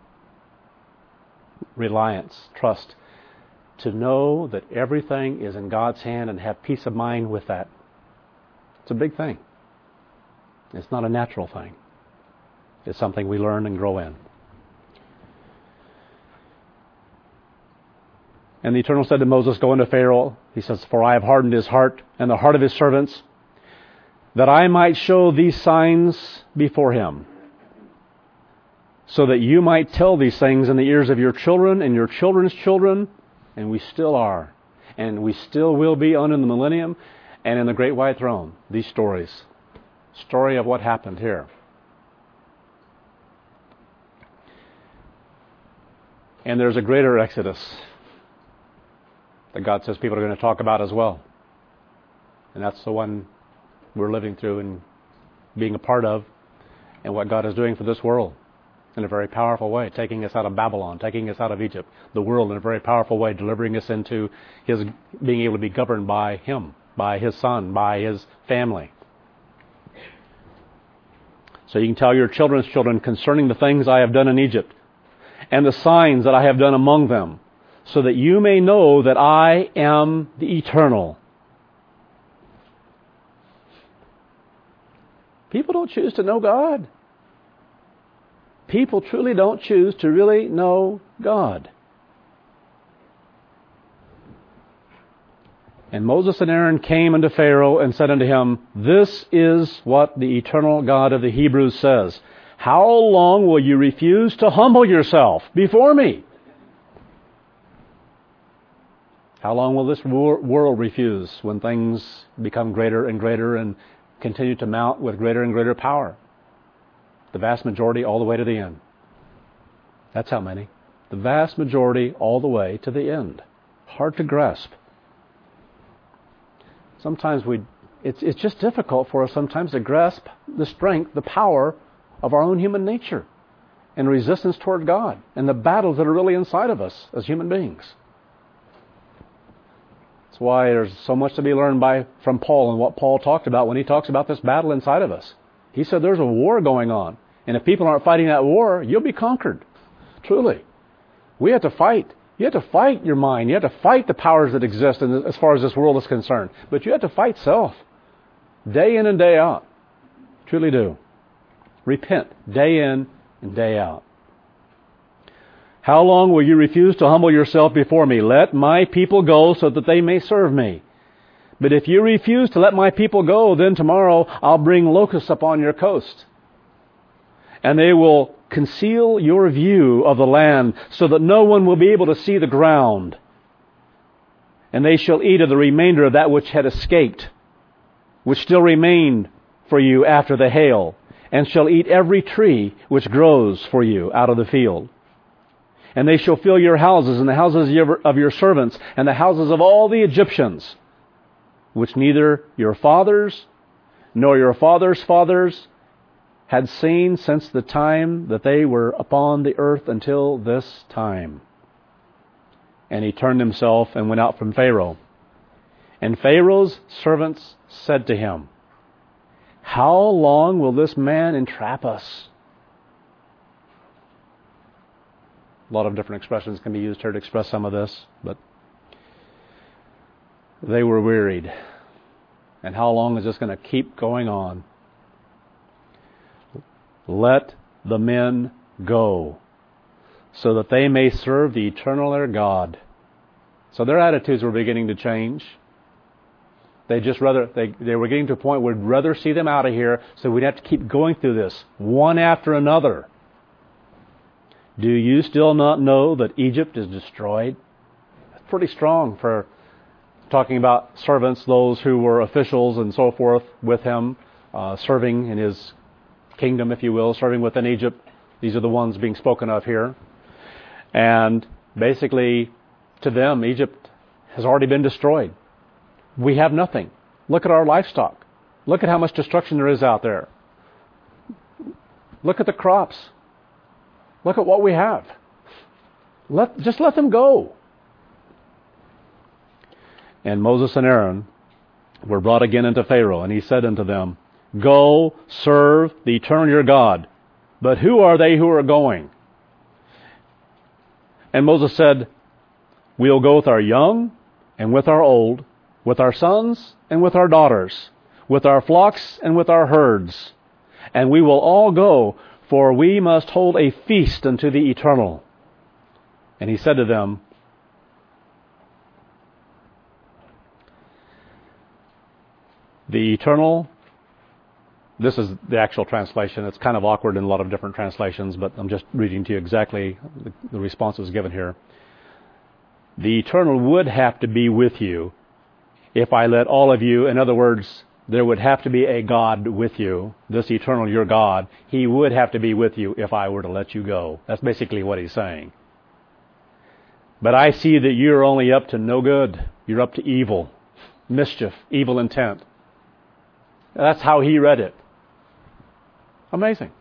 reliance, trust. To know that everything is in God's hand and have peace of mind with that. It's a big thing. It's not a natural thing. It's something we learn and grow in. And the Eternal said to Moses, Go unto Pharaoh. He says, For I have hardened his heart and the heart of his servants, that I might show these signs before him, so that you might tell these things in the ears of your children and your children's children, and we still are, and we still will be on in the millennium and in the great white throne. These stories. Story of what happened here. And there's a greater exodus that God says people are going to talk about as well. And that's the one we're living through and being a part of, and what God is doing for this world in a very powerful way, taking us out of Babylon, taking us out of Egypt, the world in a very powerful way, delivering us into His being able to be governed by Him, by His Son, by His family. So you can tell your children's children concerning the things I have done in Egypt, and the signs that I have done among them, so that you may know that I am the Eternal. People don't choose to know God. People truly don't choose to really know God. And Moses and Aaron came unto Pharaoh and said unto him, This is what the eternal God of the Hebrews says. How long will you refuse to humble yourself before me? How long will this world refuse when things become greater and greater and continue to mount with greater and greater power? The vast majority all the way to the end. That's how many. The vast majority all the way to the end. Hard to grasp. Sometimes it's just difficult for us sometimes to grasp the strength, the power of our own human nature and resistance toward God and the battles that are really inside of us as human beings. That's why there's so much to be learned from Paul and what Paul talked about when he talks about this battle inside of us. He said there's a war going on, and if people aren't fighting that war, you'll be conquered. Truly. We have to fight. You have to fight your mind. You have to fight the powers that exist as far as this world is concerned. But you have to fight self. Day in and day out. Truly do. Repent. Day in and day out. How long will you refuse to humble yourself before me? Let my people go so that they may serve me. But if you refuse to let my people go, then tomorrow I'll bring locusts upon your coast. And they will conceal your view of the land so that no one will be able to see the ground. And they shall eat of the remainder of that which had escaped, which still remained for you after the hail, and shall eat every tree which grows for you out of the field. And they shall fill your houses and the houses of your servants and the houses of all the Egyptians, which neither your fathers nor your fathers' fathers had seen since the time that they were upon the earth until this time. And he turned himself and went out from Pharaoh. And Pharaoh's servants said to him, How long will this man entrap us? A lot of different expressions can be used here to express some of this, but they were wearied. And how long is this going to keep going on? Let the men go, so that they may serve the eternal their God. So their attitudes were beginning to change. They were getting to a point where we'd rather see them out of here, so we'd have to keep going through this one after another. Do you still not know that Egypt is destroyed? That's pretty strong for talking about servants, those who were officials and so forth with him, serving in his kingdom, if you will, serving within Egypt. These are the ones being spoken of here. And basically, to them, Egypt has already been destroyed. We have nothing. Look at our livestock. Look at how much destruction there is out there. Look at the crops. Look at what we have. Just let them go. And Moses and Aaron were brought again unto Pharaoh, and he said unto them, Go, serve the eternal your God. But who are they who are going? And Moses said, We'll go with our young and with our old, with our sons and with our daughters, with our flocks and with our herds. And we will all go, for we must hold a feast unto the Eternal. And he said to them, The Eternal, this is the actual translation. It's kind of awkward in a lot of different translations, but I'm just reading to you exactly the responses given here. The Eternal would have to be with you if I let all of you, in other words, there would have to be a God with you, this Eternal, your God. He would have to be with you if I were to let you go. That's basically what he's saying. But I see that you're only up to no good. You're up to evil, mischief, evil intent. That's how he read it. Amazing.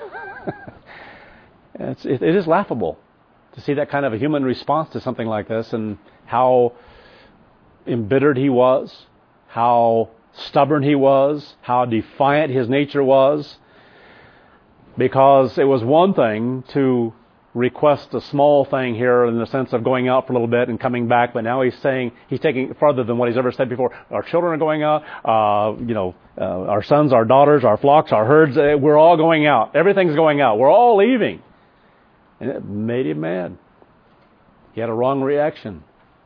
It is laughable to see that kind of a human response to something like this, and how embittered he was, how stubborn he was, how defiant his nature was. Because it was one thing to request a small thing here in the sense of going out for a little bit and coming back, but now he's saying, he's taking it farther than what he's ever said before. Our children are going out, our sons, our daughters, our flocks, our herds, we're all going out. Everything's going out. We're all leaving. And it made him mad. He had a wrong reaction.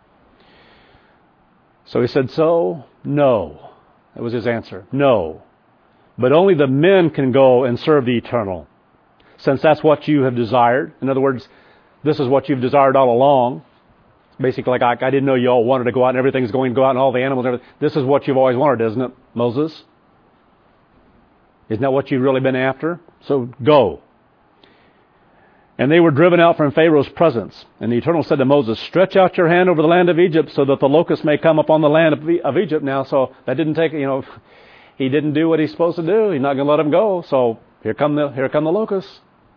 So he said, no. That was his answer. No. But only the men can go and serve the eternal, since that's what you have desired. In other words, this is what you've desired all along. Basically, like, I didn't know you all wanted to go out and everything's going to go out and all the animals and everything. This is what you've always wanted, isn't it, Moses? Isn't that what you've really been after? So go. And they were driven out from Pharaoh's presence. And the Eternal said to Moses, stretch out your hand over the land of Egypt so that the locusts may come upon the land of Egypt. Now, so that didn't take, he didn't do what he's supposed to do. He's not going to let them go. So here come the locusts.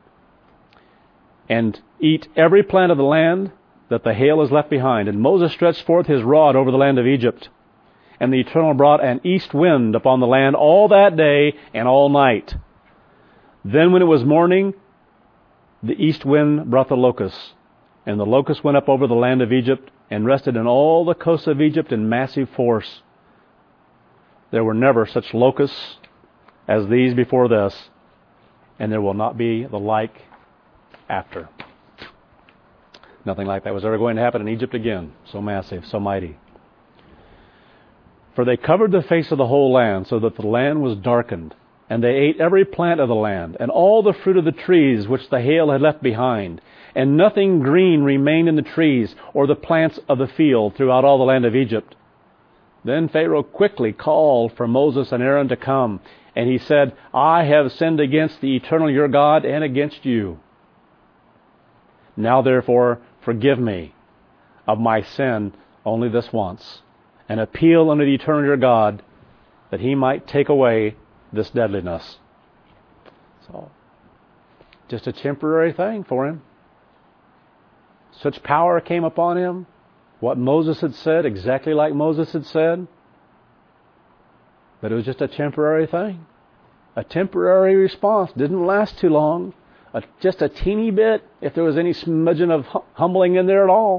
And eat every plant of the land that the hail has left behind. And Moses stretched forth his rod over the land of Egypt. And the Eternal brought an east wind upon the land all that day and all night. Then when it was morning, the east wind brought the locusts. And the locusts went up over the land of Egypt and rested in all the coasts of Egypt in massive force. There were never such locusts as these before this, and there will not be the like after. Nothing like that was ever going to happen in Egypt again. So massive, so mighty. For they covered the face of the whole land, so that the land was darkened. And they ate every plant of the land, and all the fruit of the trees which the hail had left behind. And nothing green remained in the trees, or the plants of the field throughout all the land of Egypt. Then Pharaoh quickly called for Moses and Aaron to come. And he said, I have sinned against the Eternal your God and against you. Now therefore, forgive me of my sin only this once, and appeal unto the Eternal your God, that he might take away this deadliness. So, just a temporary thing for him. Such power came upon him. What Moses had said, exactly like Moses had said. But it was just a temporary thing. A temporary response. Didn't last too long. Just a teeny bit, if there was any smudging of humbling in there at all.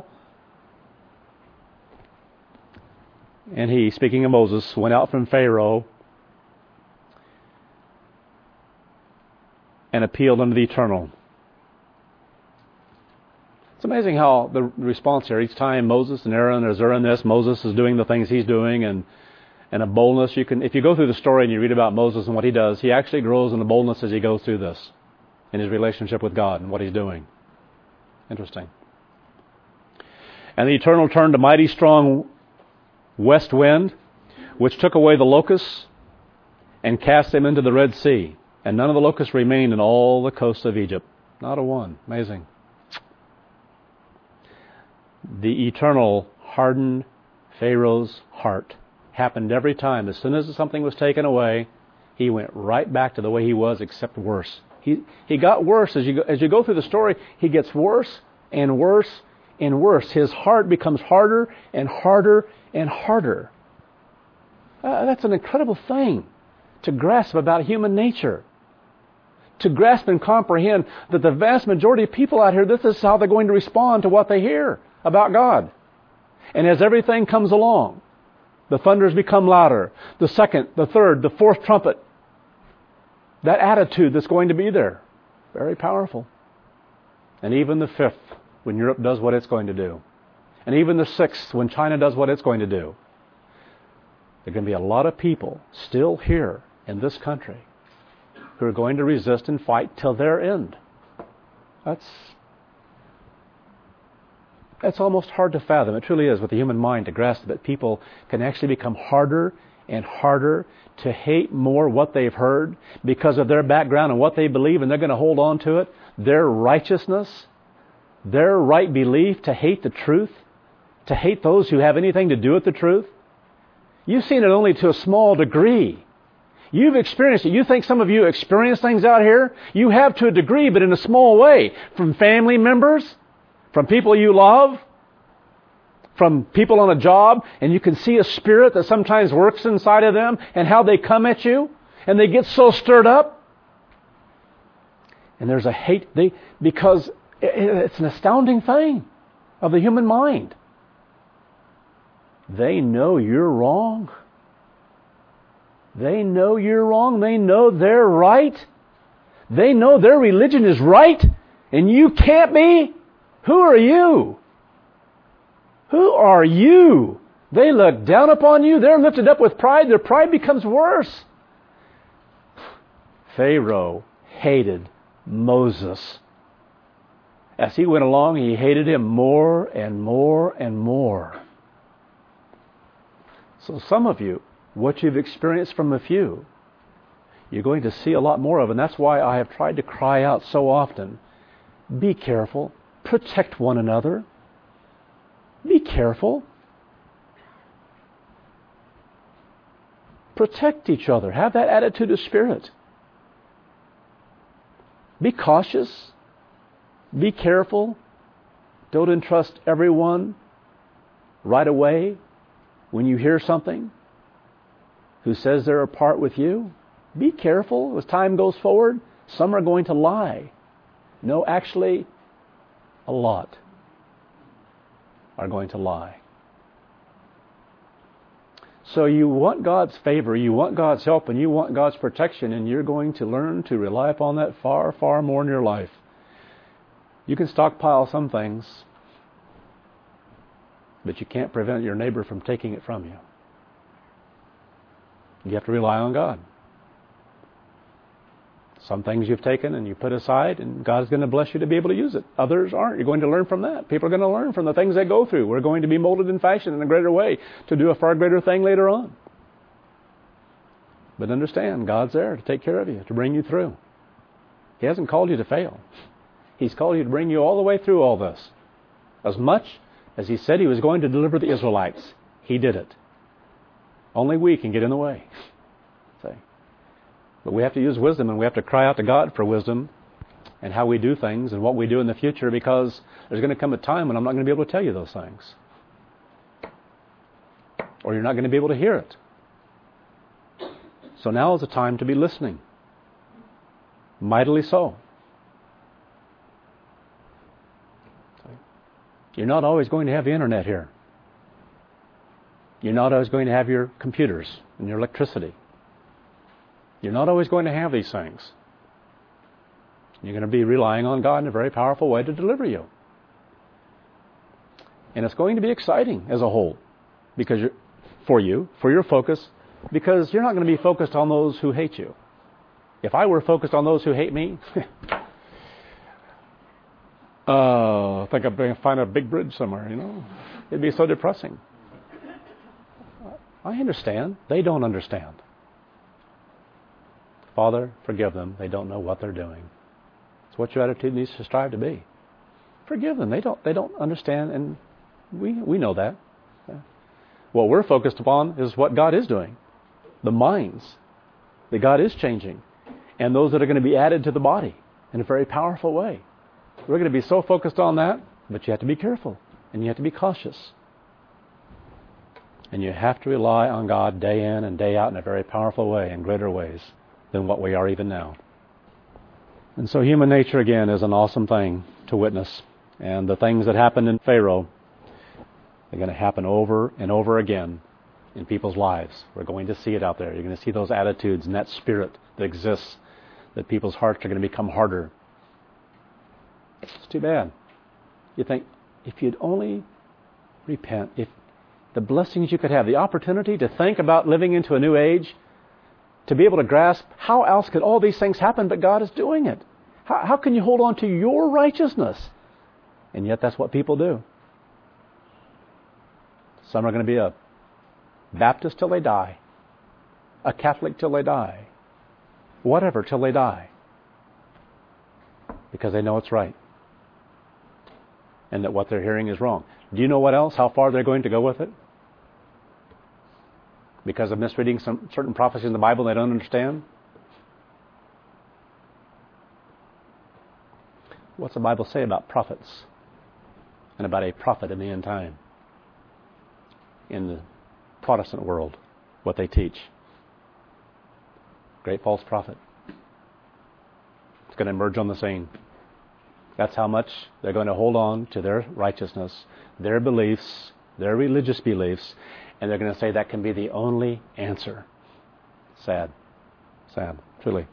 And he, speaking of Moses, went out from Pharaoh and appealed unto the Eternal. It's amazing how the response here, each time Moses and Aaron are in this, Moses is doing the things he's doing, and a boldness. If you go through the story and you read about Moses and what he does, he actually grows in the boldness as he goes through this, in his relationship with God and what he's doing. Interesting. And the Eternal turned a mighty strong west wind, which took away the locusts and cast them into the Red Sea. And none of the locusts remained in all the coasts of Egypt. Not a one. Amazing. The Eternal hardened Pharaoh's heart. Happened every time. As soon as something was taken away, he went right back to the way he was, except worse. He got worse. As you go through the story, he gets worse and worse and worse. His heart becomes harder and harder and harder. That's an incredible thing to grasp about human nature. To grasp and comprehend that the vast majority of people out here, this is how they're going to respond to what they hear about God. And as everything comes along, the thunders become louder. The second, the third, the fourth trumpet. That attitude that's going to be there. Very powerful. And even the fifth, when Europe does what it's going to do. And even the sixth, when China does what it's going to do. There are going to be a lot of people still here in this country who are going to resist and fight till their end. That's almost hard to fathom. It truly is with the human mind to grasp that people can actually become harder and harder to hate more what they've heard because of their background and what they believe, and they're going to hold on to it. Their righteousness, their right belief, to hate the truth, to hate those who have anything to do with the truth. You've seen it only to a small degree. You've experienced it. You think some of you experience things out here? You have to a degree, but in a small way. From family members, from people you love, from people on a job, and you can see a spirit that sometimes works inside of them and how they come at you, and they get so stirred up. And there's a hate, because It's an astounding thing of the human mind. They know you're wrong. They know you're wrong. They know they're right. They know their religion is right, and you can't be. Who are you? Who are you? They look down upon you. They're lifted up with pride. Their pride becomes worse. Pharaoh hated Moses. As he went along, he hated him more and more and more. So some of you, what you've experienced from a few, you're going to see a lot more of, and that's why I have tried to cry out so often. Be careful. Protect one another. Be careful. Protect each other. Have that attitude of spirit. Be cautious. Be careful. Don't entrust everyone right away when you hear something who says they're apart with you. Be careful. As time goes forward, some are going to lie. No, actually, a lot are going to lie. So you want God's favor, you want God's help, and you want God's protection, and you're going to learn to rely upon that far, far more in your life. You can stockpile some things, but you can't prevent your neighbor from taking it from you. You have to rely on God. Some things you've taken and you put aside, and God's going to bless you to be able to use it. Others aren't. You're going to learn from that. People are going to learn from the things they go through. We're going to be molded and fashioned in a greater way to do a far greater thing later on. But understand, God's there to take care of you, to bring you through. He hasn't called you to fail. He's called you to bring you all the way through all this. As much as He said He was going to deliver the Israelites, He did it. Only we can get in the way. But we have to use wisdom, and we have to cry out to God for wisdom and how we do things and what we do in the future, because there's going to come a time when I'm not going to be able to tell you those things. Or you're not going to be able to hear it. So now is the time to be listening. Mightily so. You're not always going to have the internet here. You're not always going to have your computers and your electricity. You're not always going to have these things. You're going to be relying on God in a very powerful way to deliver you. And it's going to be exciting as a whole, because for your focus, because you're not going to be focused on those who hate you. If I were focused on those who hate me, I think I'd find a big bridge somewhere, It'd be so depressing. I understand. They don't understand. Father, forgive them. They don't know what they're doing. It's what your attitude needs to strive to be. Forgive them. They don't understand, and we know that. What we're focused upon is what God is doing. The minds that God is changing, and those that are going to be added to the body in a very powerful way. We're going to be so focused on that, but you have to be careful, and you have to be cautious. And you have to rely on God day in and day out in a very powerful way, in greater ways than what we are even now. And so human nature, again, is an awesome thing to witness. And the things that happened in Pharaoh, they're going to happen over and over again in people's lives. We're going to see it out there. You're going to see those attitudes and that spirit that exists, that people's hearts are going to become harder. It's too bad. You think, if you'd only repent, if the blessings you could have, the opportunity to think about living into a new age, to be able to grasp how else could all these things happen, but God is doing it. How can you hold on to your righteousness? And yet that's what people do. Some are going to be a Baptist till they die, a Catholic till they die, whatever till they die, because they know it's right and that what they're hearing is wrong. Do you know what else? How far they're going to go with it? Because of misreading some certain prophecies in the Bible they don't understand? What's the Bible say about prophets and about a prophet in the end time? In the Protestant world, what they teach. Great false prophet. It's going to emerge on the scene. That's how much they're going to hold on to their righteousness, their beliefs, their religious beliefs, and they're going to say that can be the only answer. Sad. Sad, truly.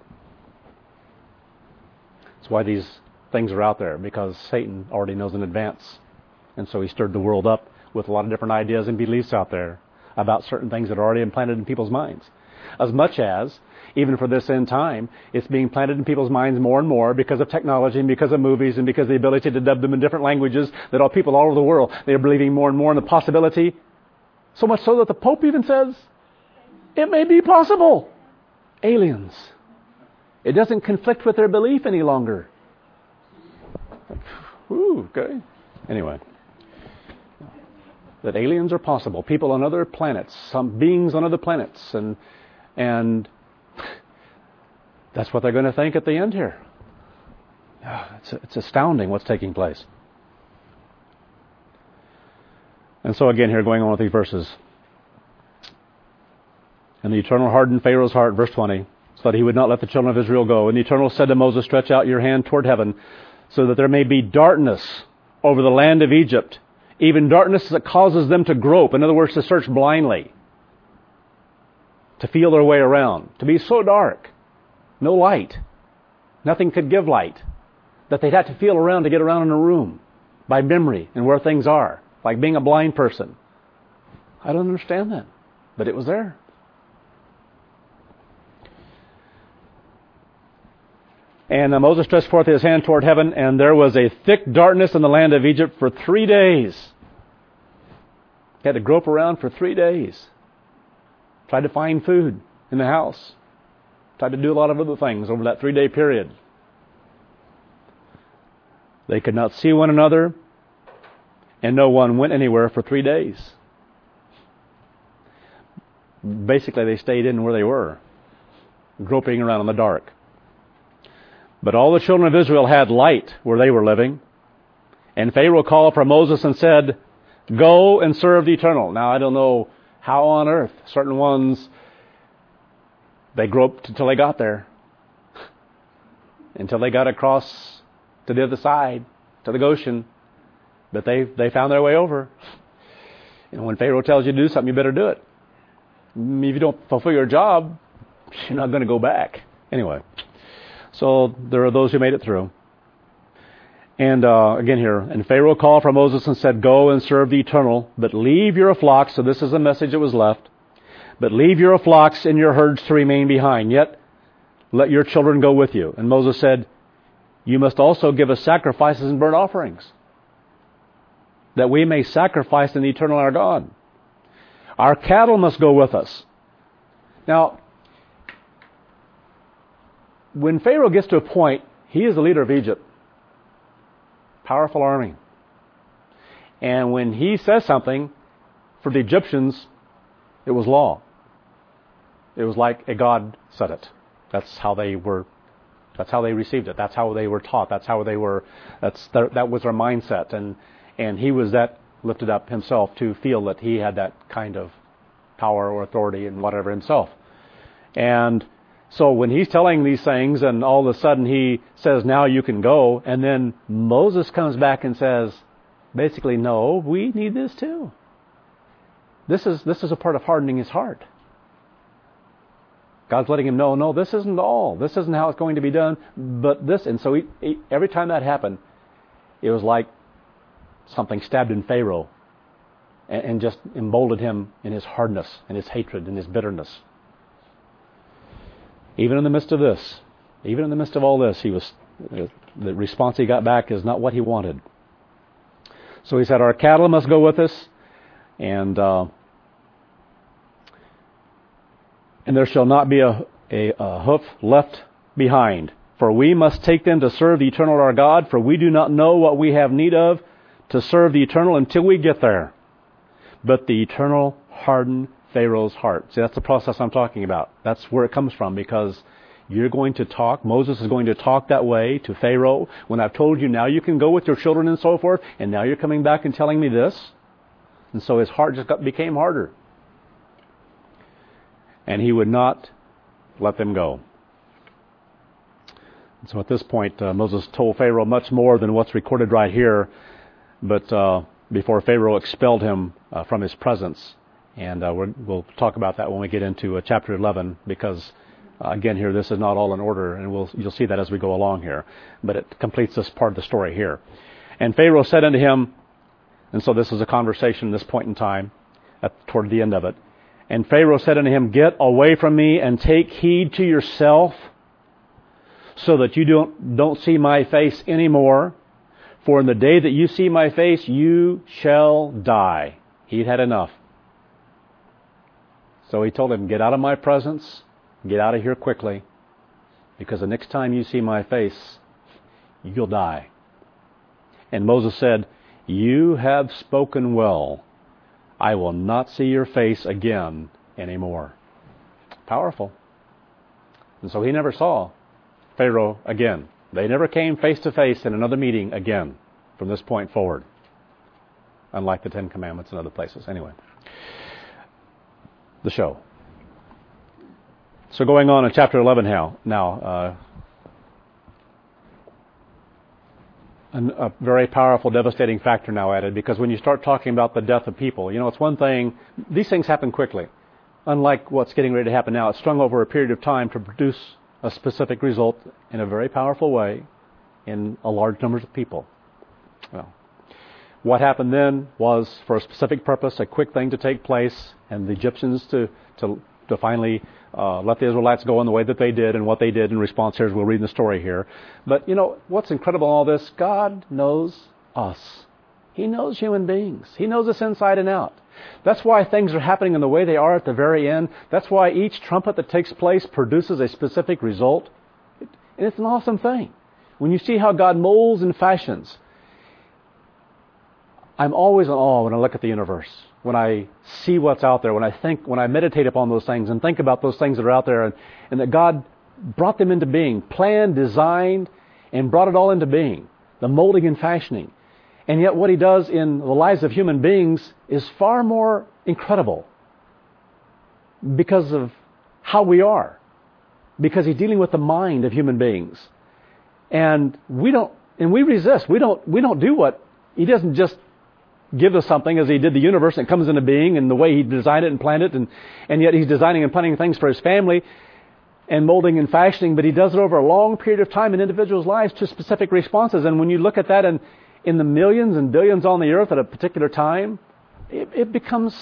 That's why these things are out there, because Satan already knows in advance. And so he stirred the world up with a lot of different ideas and beliefs out there about certain things that are already implanted in people's minds. As much as, even for this end time, it's being planted in people's minds more and more because of technology and because of movies and because of the ability to dub them in different languages, that all people all over the world, they're believing more and more in the possibility. So much so that the Pope even says, it may be possible. Aliens. It doesn't conflict with their belief any longer. Ooh, okay. Anyway. That aliens are possible. People on other planets. Some beings on other planets. And that's what they're going to think at the end here. It's astounding what's taking place. And so again here, going on with these verses. And the Eternal hardened Pharaoh's heart, verse 20, so that he would not let the children of Israel go. And the Eternal said to Moses, stretch out your hand toward heaven, so that there may be darkness over the land of Egypt, even darkness that causes them to grope. In other words, to search blindly, to feel their way around, to be so dark, no light, nothing could give light, that they'd have to feel around to get around in a room by memory and where things are, like being a blind person. I don't understand that, but it was there. And Moses stretched forth his hand toward heaven, and there was a thick darkness in the land of Egypt for 3 days. He had to grope around for 3 days. Tried to find food in the house. Tried to do a lot of other things over that 3-day period. They could not see one another, and no one went anywhere for 3 days. Basically, they stayed in where they were, groping around in the dark. But all the children of Israel had light where they were living. And Pharaoh called for Moses and said, go and serve the Eternal. Now, I don't know how on earth. Certain ones, they groped until they got there. Until they got across to the other side, to the Goshen. But they found their way over. And when Pharaoh tells you to do something, you better do it. If you don't fulfill your job, you're not going to go back. Anyway. So there are those who made it through. And again here, and Pharaoh called for Moses and said, go and serve the Eternal, but leave your flocks. So this is a message that was left. But leave your flocks and your herds to remain behind. Yet let your children go with you. And Moses said, you must also give us sacrifices and burnt offerings, that we may sacrifice in the Eternal our God. Our cattle must go with us. Now, when Pharaoh gets to a point, he is the leader of Egypt. Powerful army. And when he says something, for the Egyptians, it was law. It was like a God said it. That's how they received it. That's how they were taught. That was their mindset. And he was that lifted up himself to feel that he had that kind of power or authority and whatever himself. And so when he's telling these things and all of a sudden he says, now you can go, and then Moses comes back and says, basically, no, we need this too. This is a part of hardening his heart. God's letting him know, no, this isn't all. This isn't how it's going to be done, but this. And so every time that happened, it was like something stabbed in Pharaoh and just emboldened him in his hardness and his hatred and his bitterness. Even in the midst of this, even in the midst of all this, the response he got back is not what he wanted. So he said, our cattle must go with us, and there shall not be a hoof left behind. For we must take them to serve the Eternal our God, for we do not know what we have need of to serve the Eternal until we get there. But the Eternal hardened Pharaoh's heart. See, that's the process I'm talking about. That's where it comes from, because you're going to talk, Moses is going to talk that way to Pharaoh, when I've told you now you can go with your children and so forth, and now you're coming back and telling me this. And so his heart just became harder. And he would not let them go. So at this point, Moses told Pharaoh much more than what's recorded right here, but before Pharaoh expelled him from his presence. And we'll talk about that when we get into chapter 11, because again here, this is not all in order, and you'll see that as we go along here. But it completes this part of the story here. And Pharaoh said unto him, and so this is a conversation at this point in time, toward the end of it. And Pharaoh said unto him, Get away from me and take heed to yourself, so that you don't see my face anymore. For in the day that you see my face, you shall die. He'd had enough. So he told him, Get out of my presence. Get out of here quickly. Because the next time you see my face, you'll die. And Moses said, You have spoken well. I will not see your face again anymore. Powerful. And so he never saw Pharaoh again. They never came face to face in another meeting again from this point forward. Unlike the Ten Commandments and other places. Anyway. The show. So going on in chapter 11 now, a very powerful, devastating factor now added, because when you start talking about the death of people, it's one thing, these things happen quickly. Unlike what's getting ready to happen now, it's strung over a period of time to produce a specific result in a very powerful way in a large number of people. Well, what happened then was for a specific purpose, a quick thing to take place, and the Egyptians to finally let the Israelites go in the way that they did, and what they did in response here, as we'll read in the story here. But what's incredible in all this? God knows us. He knows human beings. He knows us inside and out. That's why things are happening in the way they are at the very end. That's why each trumpet that takes place produces a specific result. And it's an awesome thing. When you see how God molds and fashions, I'm always in awe when I look at the universe, when I see what's out there, when I meditate upon those things and think about those things that are out there, and that God brought them into being, planned, designed, and brought it all into being, the molding and fashioning. And yet what He does in the lives of human beings is far more incredible because of how we are, because He's dealing with the mind of human beings. And we resist. We don't do what He doesn't just give us something as He did the universe and it comes into being and the way He designed it and planned it, and yet He's designing and planning things for His family and molding and fashioning, but He does it over a long period of time in individuals' lives to specific responses. And when you look at that in the millions and billions on the earth at a particular time, it becomes,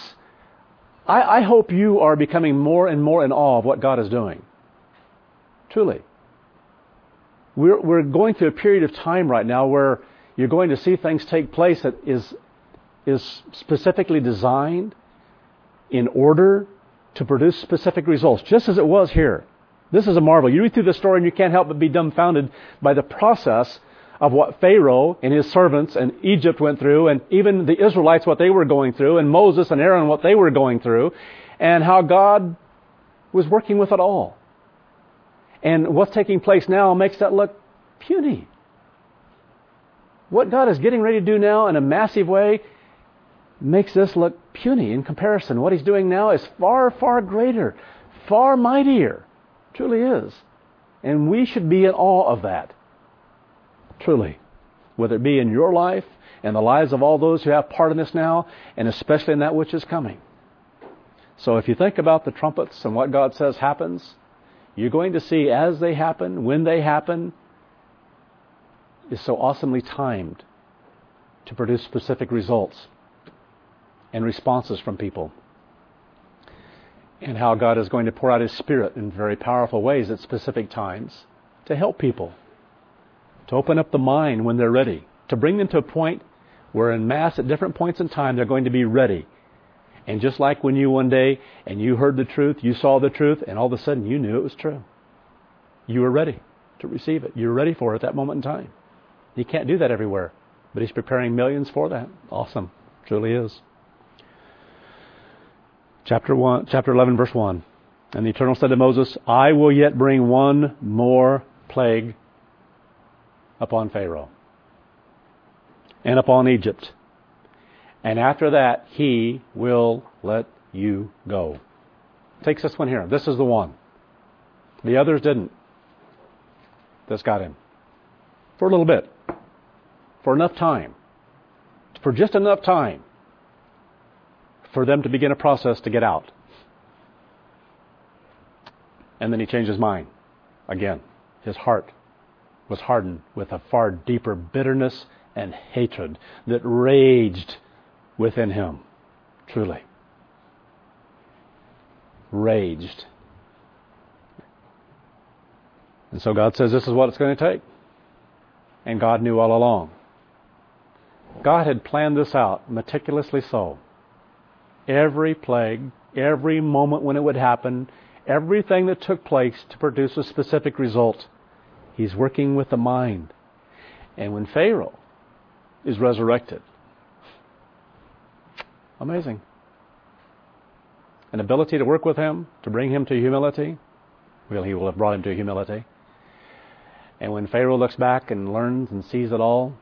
I hope you are becoming more and more in awe of what God is doing. Truly. We're going through a period of time right now where you're going to see things take place that is specifically designed in order to produce specific results, just as it was here. This is a marvel. You read through the story and you can't help but be dumbfounded by the process of what Pharaoh and his servants and Egypt went through, and even the Israelites, what they were going through, and Moses and Aaron, what they were going through, and how God was working with it all. And what's taking place now makes that look puny. What God is getting ready to do now in a massive way makes this look puny in comparison. What He's doing now is far, far greater, far mightier. Truly is. And we should be in awe of that. Truly. Whether it be in your life and the lives of all those who have part in this now, and especially in that which is coming. So if you think about the trumpets and what God says happens, you're going to see as they happen, when they happen, is so awesomely timed to produce specific results and responses from people. And how God is going to pour out His Spirit in very powerful ways at specific times to help people, to open up the mind when they're ready, to bring them to a point where en masse at different points in time they're going to be ready. And just like when you one day and you heard the truth, you saw the truth, and all of a sudden you knew it was true. You were ready to receive it. You were ready for it at that moment in time. He can't do that everywhere, but He's preparing millions for that. Awesome. Truly is. Chapter 11, verse 1. And the Eternal said to Moses, I will yet bring one more plague upon Pharaoh and upon Egypt. And after that, He will let you go. Takes this one here. This is the one. The others didn't. that's got him. For a little bit. For enough time. For just enough time for them to begin a process to get out. And then he changed his mind. Again, his heart was hardened with a far deeper bitterness and hatred that raged within him. Truly. Raged. And so God says this is what it's going to take. And God knew all along. God had planned this out meticulously so. Every plague, every moment when it would happen, everything that took place to produce a specific result. He's working with the mind. And when Pharaoh is resurrected, amazing. An ability to work with him, to bring him to humility. Well, he will have brought him to humility. And when Pharaoh looks back and learns and sees it all,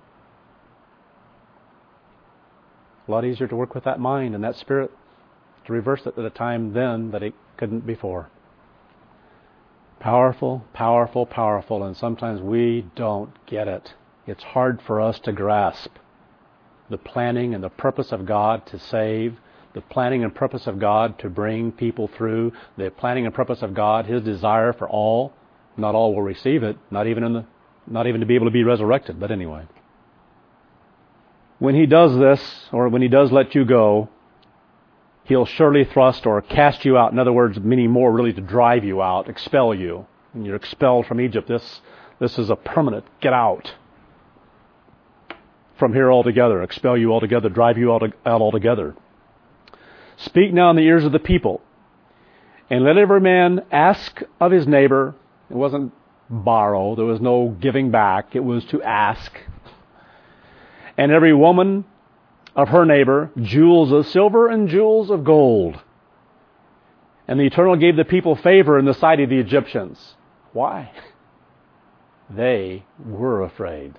a lot easier to work with that mind and that spirit to reverse it at a time then that it couldn't before. Powerful, powerful, powerful, and sometimes we don't get it. It's hard for us to grasp the planning and the purpose of God to save, the planning and purpose of God to bring people through, the planning and purpose of God, His desire for all. Not all will receive it, not even to be able to be resurrected, but anyway. When He does this, or when He does let you go, He'll surely thrust or cast you out. In other words, meaning more really to drive you out, expel you. When you're expelled from Egypt, this is a permanent get out from here altogether, expel you altogether, drive you out altogether. Speak now in the ears of the people, and let every man ask of his neighbor. It wasn't borrow, there was no giving back, it was to ask. And every woman of her neighbor jewels of silver and jewels of gold. And the Eternal gave the people favor in the sight of the Egyptians. Why? They were afraid.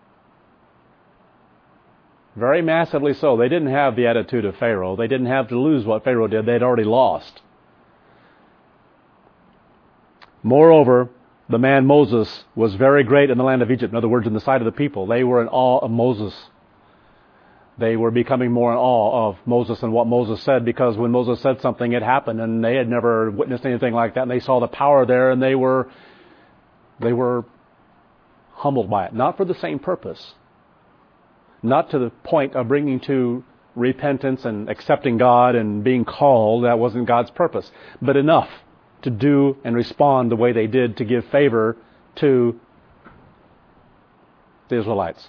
Very massively so. They didn't have the attitude of Pharaoh. They didn't have to lose what Pharaoh did. They'd already lost. Moreover, the man Moses was very great in the land of Egypt. In other words, in the sight of the people. They were in awe of Moses. They were becoming more in awe of Moses and what Moses said, because when Moses said something, it happened, and they had never witnessed anything like that, and they saw the power there, and they were humbled by it. Not for the same purpose. Not to the point of bringing to repentance and accepting God and being called. That wasn't God's purpose. But enough to do and respond the way they did to give favor to the Israelites.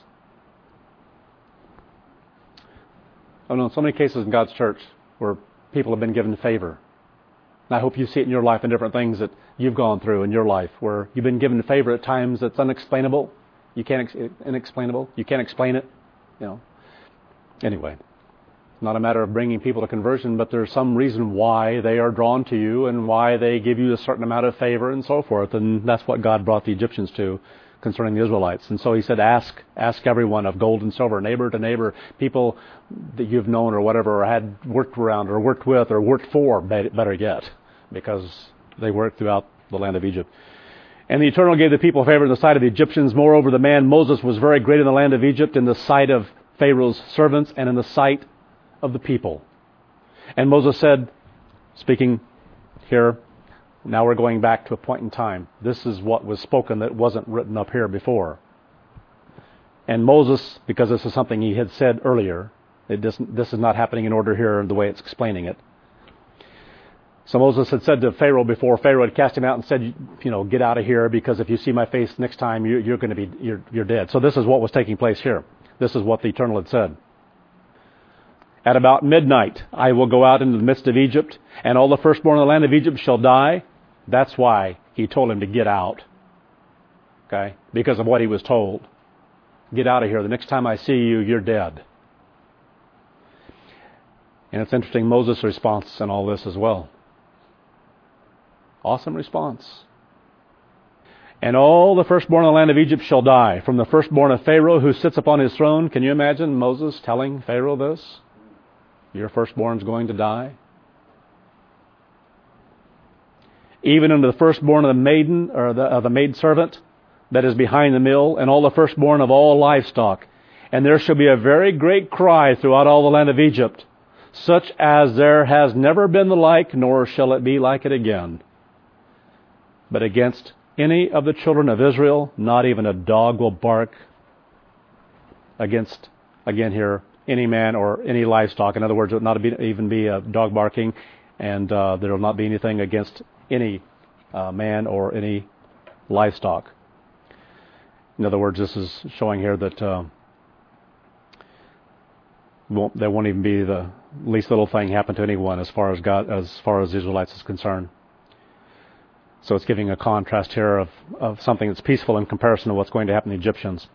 I've known so many cases in God's church where people have been given favor. And I hope you see it in your life and different things that you've gone through in your life where you've been given favor at times that's unexplainable. Inexplainable. You can't explain it. Anyway, it's not a matter of bringing people to conversion, but there's some reason why they are drawn to you and why they give you a certain amount of favor and so forth. And that's what God brought the Egyptians to concerning the Israelites. And so He said, ask everyone of gold and silver, neighbor to neighbor, people that you've known or whatever, or had worked around or worked with or worked for, better yet, because they worked throughout the land of Egypt. And the Eternal gave the people favor in the sight of the Egyptians. Moreover, the man Moses was very great in the land of Egypt, in the sight of Pharaoh's servants, and in the sight of the people. And Moses said, speaking here, now we're going back to a point in time. This is what was spoken that wasn't written up here before. And Moses, because this is something he had said earlier, this is not happening in order here the way it's explaining it. So Moses had said to Pharaoh before Pharaoh had cast him out and said, get out of here, because if you see my face next time, you're going to be you're dead. So this is what was taking place here. This is what the Eternal had said. At about midnight, I will go out into the midst of Egypt, and all the firstborn of the land of Egypt shall die. That's why He told him to get out. Okay? Because of what he was told. Get out of here. The next time I see you, you're dead. And it's interesting, Moses' response in all this as well. Awesome response. And all the firstborn of the land of Egypt shall die, from the firstborn of Pharaoh who sits upon his throne. Can you imagine Moses telling Pharaoh this? Your firstborn's going to die. Even unto the firstborn of the maiden, or of the maidservant, that is behind the mill, and all the firstborn of all livestock. And there shall be a very great cry throughout all the land of Egypt, such as there has never been the like, nor shall it be like it again. But against any of the children of Israel, not even a dog will bark against, again here, any man or any livestock. In other words, it will not even be a dog barking, and there will not be anything against any man or any livestock. In other words, this is showing here that there won't even be the least little thing happen to anyone as far as the Israelites is concerned. So it's giving a contrast here of something that's peaceful in comparison to what's going to happen to the Egyptians.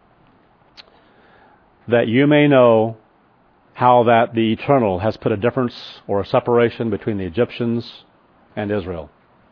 That you may know how that the Eternal has put a difference or a separation between the Egyptians and Israel.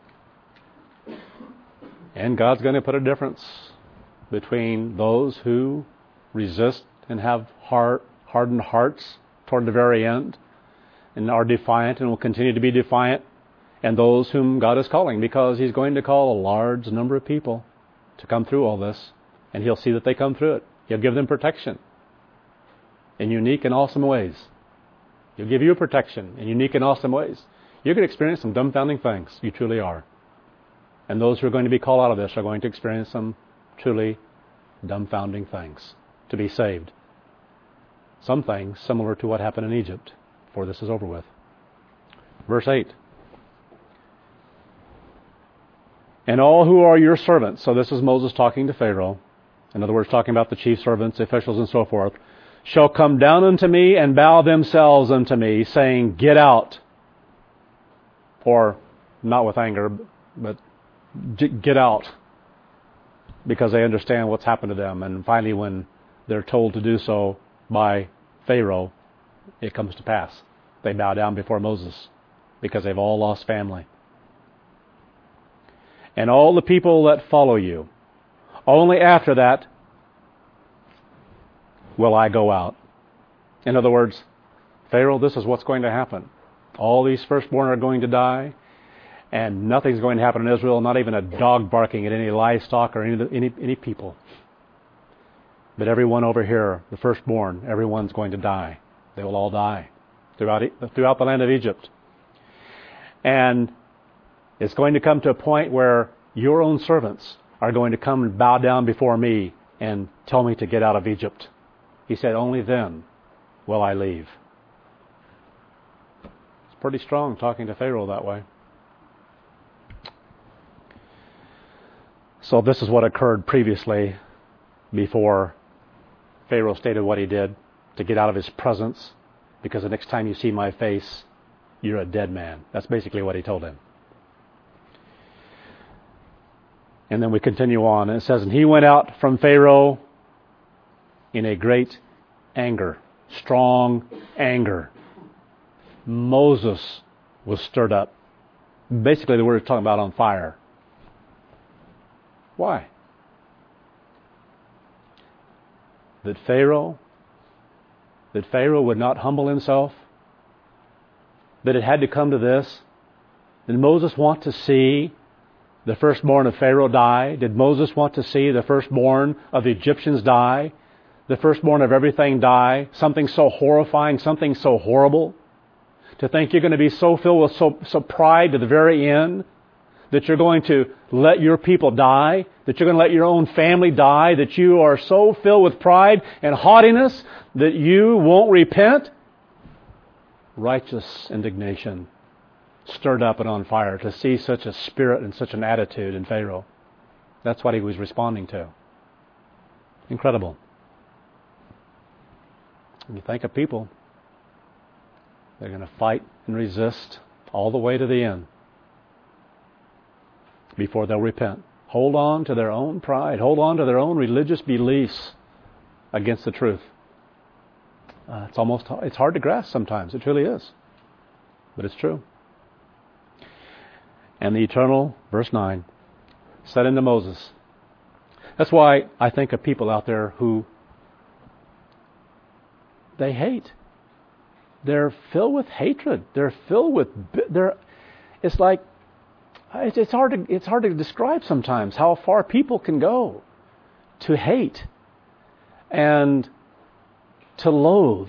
And God's going to put a difference between those who resist and have hardened hearts toward the very end and are defiant and will continue to be defiant, and those whom God is calling, because He's going to call a large number of people to come through all this, and He'll see that they come through it. He'll give them protection in unique and awesome ways. He'll give you protection in unique and awesome ways. You're going to experience some dumbfounding things. You truly are. And those who are going to be called out of this are going to experience some truly dumbfounding things to be saved. Some things similar to what happened in Egypt before this is over with. Verse 8. And all who are your servants, so this is Moses talking to Pharaoh, in other words, talking about the chief servants, officials, and so forth, shall come down unto me and bow themselves unto me, saying, Get out. Or, not with anger, but get out. Because they understand what's happened to them. And finally, when they're told to do so by Pharaoh, it comes to pass. They bow down before Moses because they've all lost family. And all the people that follow you, only after that will I go out. In other words, Pharaoh, this is what's going to happen. All these firstborn are going to die, and nothing's going to happen in Israel, not even a dog barking at any livestock or any people. But everyone over here, the firstborn, everyone's going to die. They will all die throughout the land of Egypt. And it's going to come to a point where your own servants are going to come and bow down before me and tell me to get out of Egypt. He said, only then will I leave. It's pretty strong talking to Pharaoh that way. So this is what occurred previously before Pharaoh stated what he did to get out of his presence, because the next time you see my face, you're a dead man. That's basically what he told him. And then we continue on. And it says, and he went out from Pharaoh in a great anger, strong anger. Moses was stirred up. Basically, the word is talking about on fire. Why? That Pharaoh would not humble himself? That it had to come to this? Did Moses want to see the firstborn of Pharaoh die? Did Moses want to see the firstborn of the Egyptians die? The firstborn of everything die? Something so horrifying, something so horrible? To think you're going to be so filled with so pride to the very end that you're going to let your people die, that you're going to let your own family die, that you are so filled with pride and haughtiness that you won't repent? Righteous indignation stirred up and on fire to see such a spirit and such an attitude in Pharaoh. That's what he was responding to. Incredible. When you think of people, they're going to fight and resist all the way to the end before they'll repent. Hold on to their own pride. Hold on to their own religious beliefs against the truth. It's hard to grasp sometimes. It truly is. But it's true. And the Eternal, verse 9, said unto Moses. That's why I think of people out there who they hate. They're filled with hatred. They're filled with... It's like... It's hard to describe sometimes how far people can go to hate and to loathe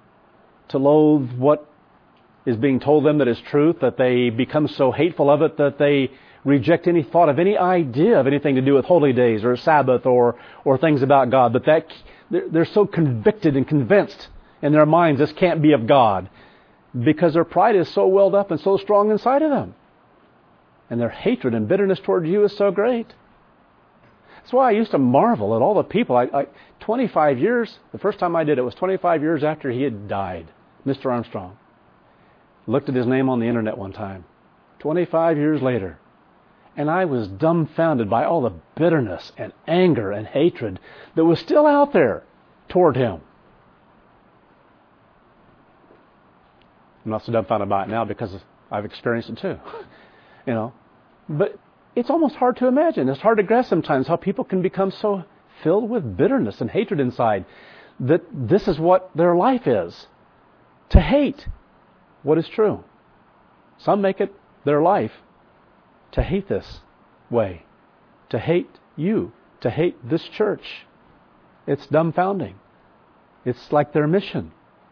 what is being told them that is truth, that they become so hateful of it that they reject any thought of any idea of anything to do with holy days or Sabbath or things about God. But they're so convicted and convinced in their minds this can't be of God because their pride is so welled up and so strong inside of them. And their hatred and bitterness towards you is so great. That's why I used to marvel at all the people. 25 years, the first time I did it was 25 years after he had died, Mr. Armstrong. Looked at his name on the internet one time, 25 years later. And I was dumbfounded by all the bitterness and anger and hatred that was still out there toward him. I'm not so dumbfounded by it now because I've experienced it too. But it's almost hard to imagine. It's hard to grasp sometimes how people can become so filled with bitterness and hatred inside that this is what their life is. To hate what is true. Some make it their life to hate this way, to hate you, to hate this church. It's dumbfounding. It's like their mission.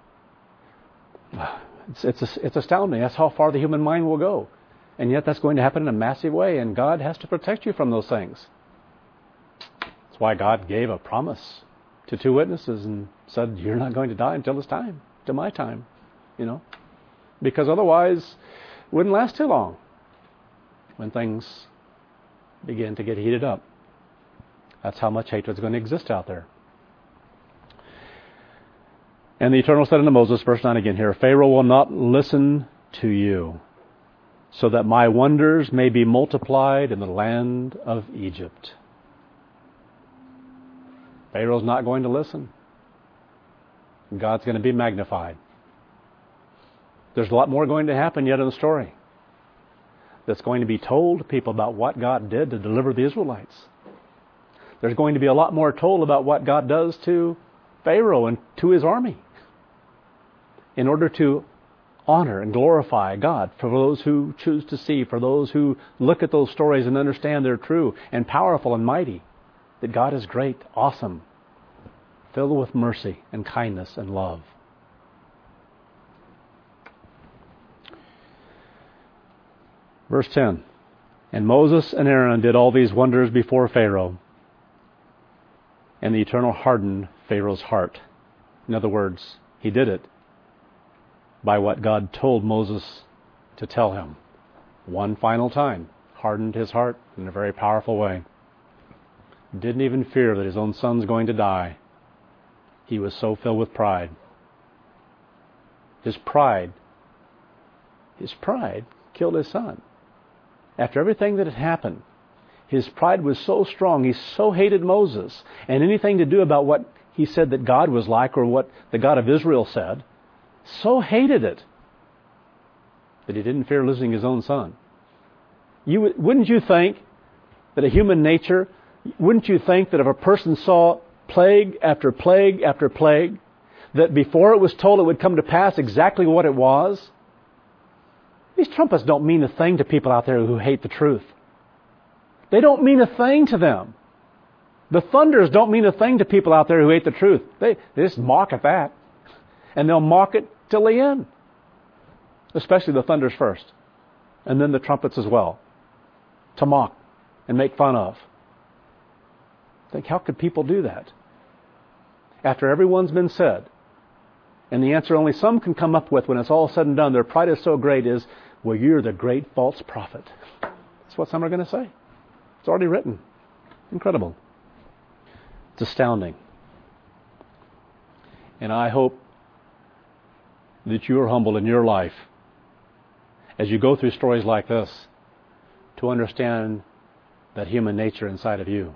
It's astounding. That's how far the human mind will go. And yet that's going to happen in a massive way, and God has to protect you from those things. That's why God gave a promise to 2 witnesses and said, you're not going to die until this time, to my time, because otherwise it wouldn't last too long when things begin to get heated up. That's how much hatred is going to exist out there. And the Eternal said unto Moses, verse 9 again here, Pharaoh will not listen to you, so that my wonders may be multiplied in the land of Egypt. Pharaoh's not going to listen. God's going to be magnified. There's a lot more going to happen yet in the story that's going to be told to people about what God did to deliver the Israelites. There's going to be a lot more told about what God does to Pharaoh and to his army in order to honor and glorify God for those who choose to see, for those who look at those stories and understand they're true and powerful and mighty, that God is great, awesome, filled with mercy and kindness and love. Verse 10, and Moses and Aaron did all these wonders before Pharaoh, and the Eternal hardened Pharaoh's heart. In other words, he did it by what God told Moses to tell him. One final time, hardened his heart in a very powerful way. Didn't even fear that his own son's going to die. He was so filled with pride. His pride killed his son. After everything that had happened, his pride was so strong, he so hated Moses and anything to do about what he said that God was like or what the God of Israel said, so hated it that he didn't fear losing his own son. Wouldn't you think that a human nature, wouldn't you think that if a person saw plague after plague after plague, that before it was told it would come to pass exactly what it was? These trumpets don't mean a thing to people out there who hate the truth. They don't mean a thing to them. The thunders don't mean a thing to people out there who hate the truth. They just mock at that. And they'll mock it till the end. Especially the thunders first. And then the trumpets as well. To mock and make fun of. Think, how could people do that? After everyone's been said. And the answer only some can come up with when it's all said and done, their pride is so great is, well, you're the great false prophet. That's what some are going to say. It's already written. Incredible. It's astounding. And I hope that you are humble in your life as you go through stories like this to understand that human nature inside of you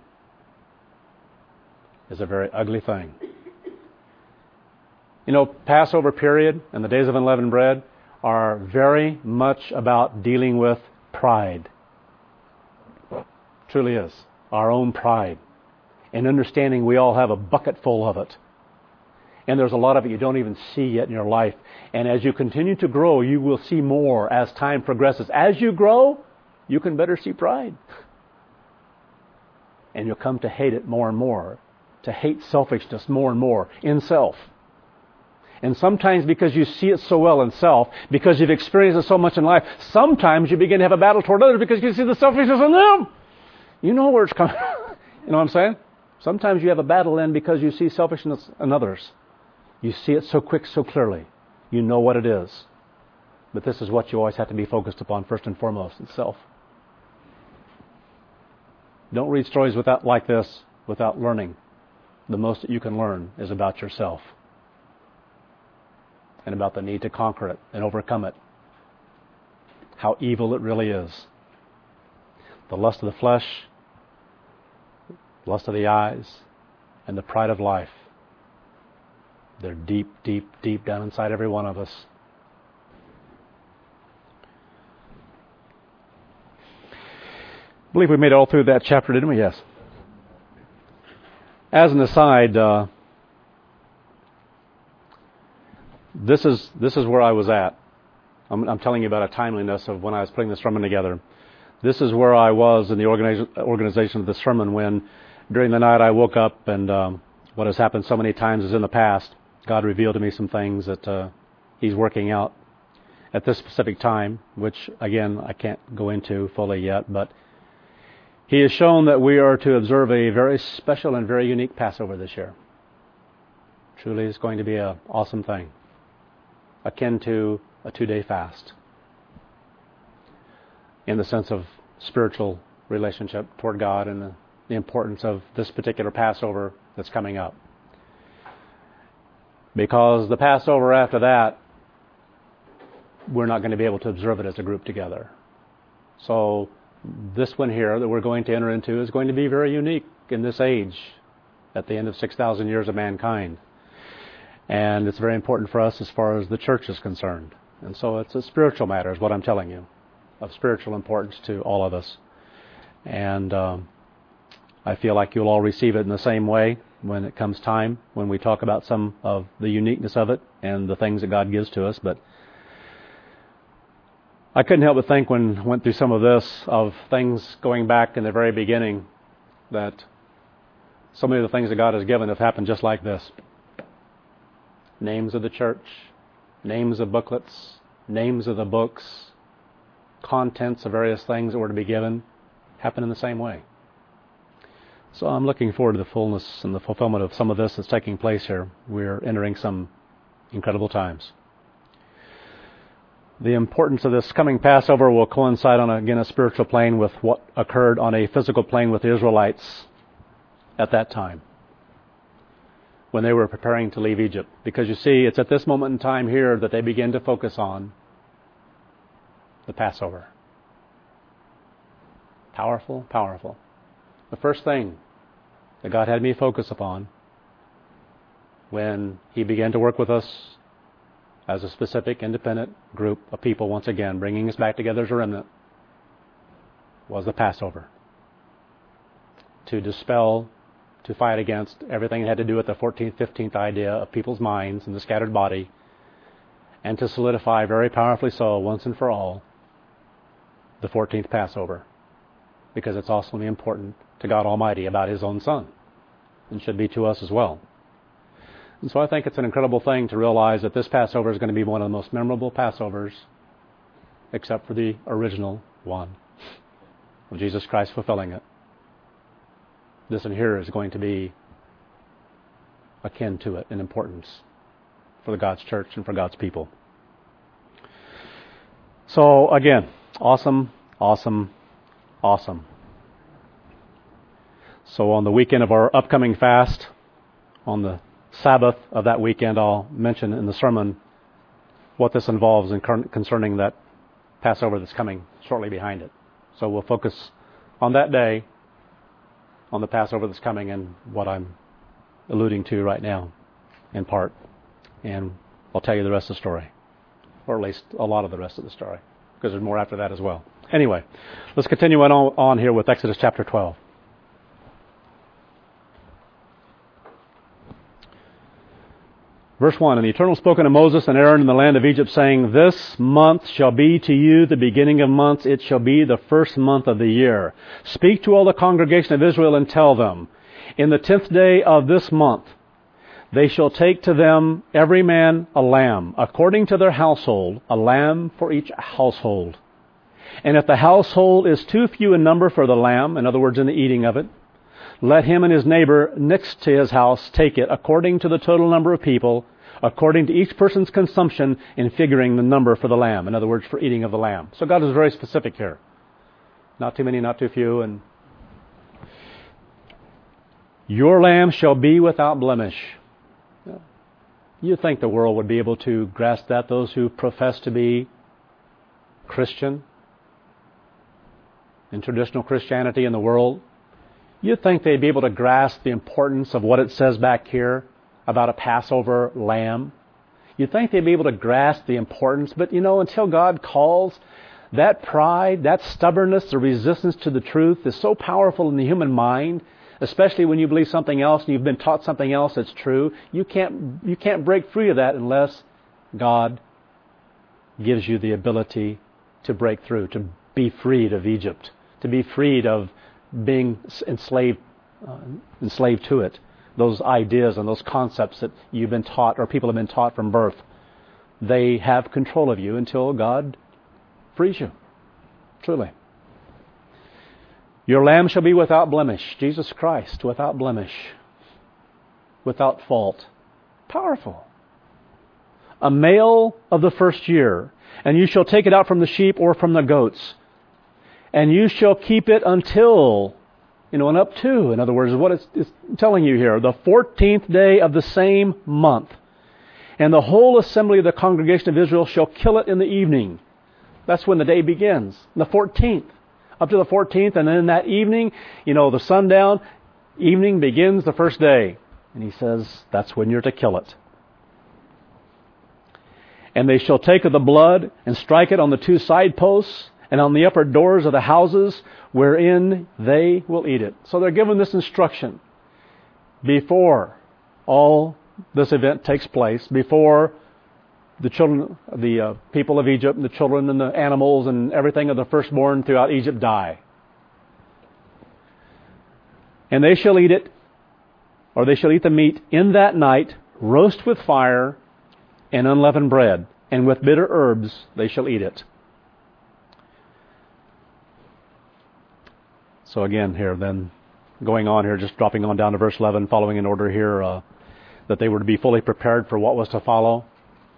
is a very ugly thing. Passover period and the days of unleavened bread are very much about dealing with pride. Truly is. Our own pride. And understanding we all have a bucket full of it. And there's a lot of it you don't even see yet in your life. And as you continue to grow, you will see more as time progresses. As you grow, you can better see pride. And you'll come to hate it more and more, to hate selfishness more and more in self. And sometimes because you see it so well in self, because you've experienced it so much in life, sometimes you begin to have a battle toward others because you see the selfishness in them. You know where it's coming. You know what I'm saying? Sometimes you have a battle in because you see selfishness in others. You see it so quick, so clearly. You know what it is. But this is what you always have to be focused upon first and foremost, itself. Don't read stories like this without learning. The most that you can learn is about yourself and about the need to conquer it and overcome it. How evil it really is. The lust of the flesh, lust of the eyes, and the pride of life. They're deep, deep, deep down inside every one of us. I believe we made it all through that chapter, didn't we? Yes. As an aside, this is where I was at. I'm telling you about a timeliness of when I was putting the sermon together. This is where I was in the organization of the sermon when, during the night, I woke up and what has happened so many times is in the past, God revealed to me some things that He's working out at this specific time, which, again, I can't go into fully yet, but He has shown that we are to observe a very special and very unique Passover this year. Truly, it's going to be an awesome thing, akin to a 2-day fast, in the sense of spiritual relationship toward God and the importance of this particular Passover that's coming up. Because the Passover after that, we're not going to be able to observe it as a group together. So this one here that we're going to enter into is going to be very unique in this age, at the end of 6,000 years of mankind. And it's very important for us as far as the church is concerned. And so it's a spiritual matter, is what I'm telling you, of spiritual importance to all of us. And I feel like you'll all receive it in the same way when it comes time, when we talk about some of the uniqueness of it and the things that God gives to us. But I couldn't help but think when I went through some of this, of things going back in the very beginning, that so many of the things that God has given have happened just like this. Names of the church, names of booklets, names of the books, contents of various things that were to be given, happen in the same way. So I'm looking forward to the fullness and the fulfillment of some of this that's taking place here. We're entering some incredible times. The importance of this coming Passover will coincide on, again, a spiritual plane with what occurred on a physical plane with the Israelites at that time, when they were preparing to leave Egypt. Because you see, it's at this moment in time here that they begin to focus on the Passover. Powerful, powerful. The first thing that God had me focus upon when He began to work with us as a specific independent group of people, once again, bringing us back together as a remnant, was the Passover. To dispel, to fight against everything that had to do with the 14th, 15th idea of people's minds and the scattered body, and to solidify very powerfully so, once and for all, the 14th Passover. Because it's awfully important to God Almighty about His own Son, and should be to us as well. And so I think it's an incredible thing to realize that this Passover is going to be one of the most memorable Passovers, except for the original one, of Jesus Christ fulfilling it. This one here is going to be akin to it in importance for God's church and for God's people. So again, awesome, awesome, awesome. So on the weekend of our upcoming fast, on the Sabbath of that weekend, I'll mention in the sermon what this involves in concerning that Passover that's coming shortly behind it. So we'll focus on that day, on the Passover that's coming, and what I'm alluding to right now, in part. And I'll tell you the rest of the story, or at least a lot of the rest of the story, because there's more after that as well. Anyway, let's continue on here with Exodus chapter 12. Verse 1, And the Eternal spoke unto Moses and Aaron in the land of Egypt, saying, This month shall be to you the beginning of months. It shall be the first month of the year. Speak to all the congregation of Israel and tell them, In the 10th day of this month they shall take to them every man a lamb, according to their household, a lamb for each household. And if the household is too few in number for the lamb, in other words, in the eating of it, let him and his neighbor next to his house take it according to the total number of people, according to each person's consumption in figuring the number for the lamb. In other words, for eating of the lamb. So God is very specific here. Not too many, not too few. And your lamb shall be without blemish. You'd think the world would be able to grasp that, those who profess to be Christian in traditional Christianity in the world. You'd think they'd be able to grasp the importance of what it says back here about a Passover lamb. You'd think they'd be able to grasp the importance, but until God calls, that pride, that stubbornness, the resistance to the truth is so powerful in the human mind, especially when you believe something else and you've been taught something else that's true. You can't break free of that unless God gives you the ability to break through, to be freed of Egypt, to be freed of being enslaved to it. Those ideas and those concepts that you've been taught or people have been taught from birth, they have control of you until God frees you. Truly. Your lamb shall be without blemish. Jesus Christ, without blemish. Without fault. Powerful. A male of the first year. And you shall take it out from the sheep or from the goats. And you shall keep it until, and up to, in other words, what it's telling you here, the 14th day of the same month. And the whole assembly of the congregation of Israel shall kill it in the evening. That's when the day begins, the 14th. Up to the 14th, and then that evening, the sundown, evening begins the first day. And he says, that's when you're to kill it. And they shall take of the blood and strike it on the 2 side posts and on the upper doors of the houses wherein they will eat it. So they're given this instruction before all this event takes place, before the children, the people of Egypt, and the children and the animals and everything of the firstborn throughout Egypt die. And they shall eat it, or they shall eat the meat in that night, roast with fire and unleavened bread, and with bitter herbs they shall eat it. So again here then, going on here, just dropping on down to verse 11, following in order here, that they were to be fully prepared for what was to follow.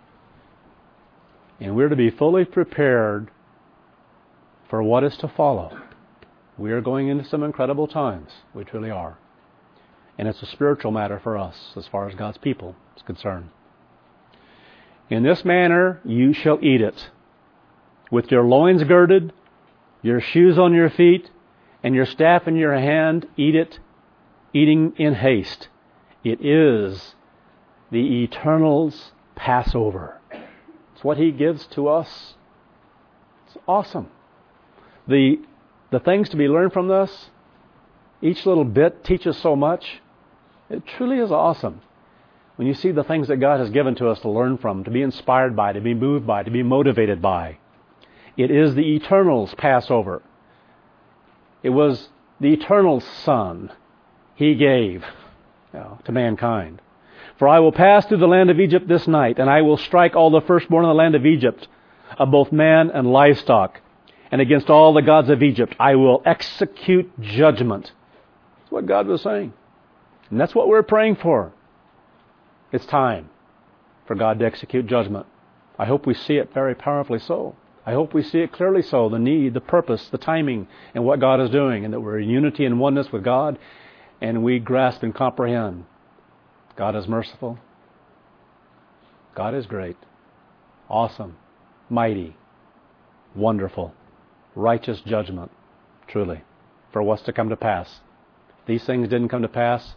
And we're to be fully prepared for what is to follow. We are going into some incredible times. We truly are. And it's a spiritual matter for us as far as God's people is concerned. In this manner you shall eat it, with your loins girded, your shoes on your feet, and your staff in your hand. Eat it, eating in haste. It is the Eternal's Passover. It's what He gives to us. It's awesome. The things to be learned from this, each little bit teaches so much. It truly is awesome. When you see the things that God has given to us to learn from, to be inspired by, to be moved by, to be motivated by. It is the Eternal's Passover. It was the Eternal's Son He gave to mankind. For I will pass through the land of Egypt this night, and I will strike all the firstborn in the land of Egypt, of both man and livestock. And against all the gods of Egypt I will execute judgment. That's what God was saying. And that's what we're praying for. It's time for God to execute judgment. I hope we see it very powerfully so. I hope we see it clearly so, the need, the purpose, the timing, and what God is doing, and that we're in unity and oneness with God, and we grasp and comprehend. God is merciful. God is great. Awesome. Mighty. Wonderful. Righteous judgment. Truly. For what's to come to pass. If these things didn't come to pass,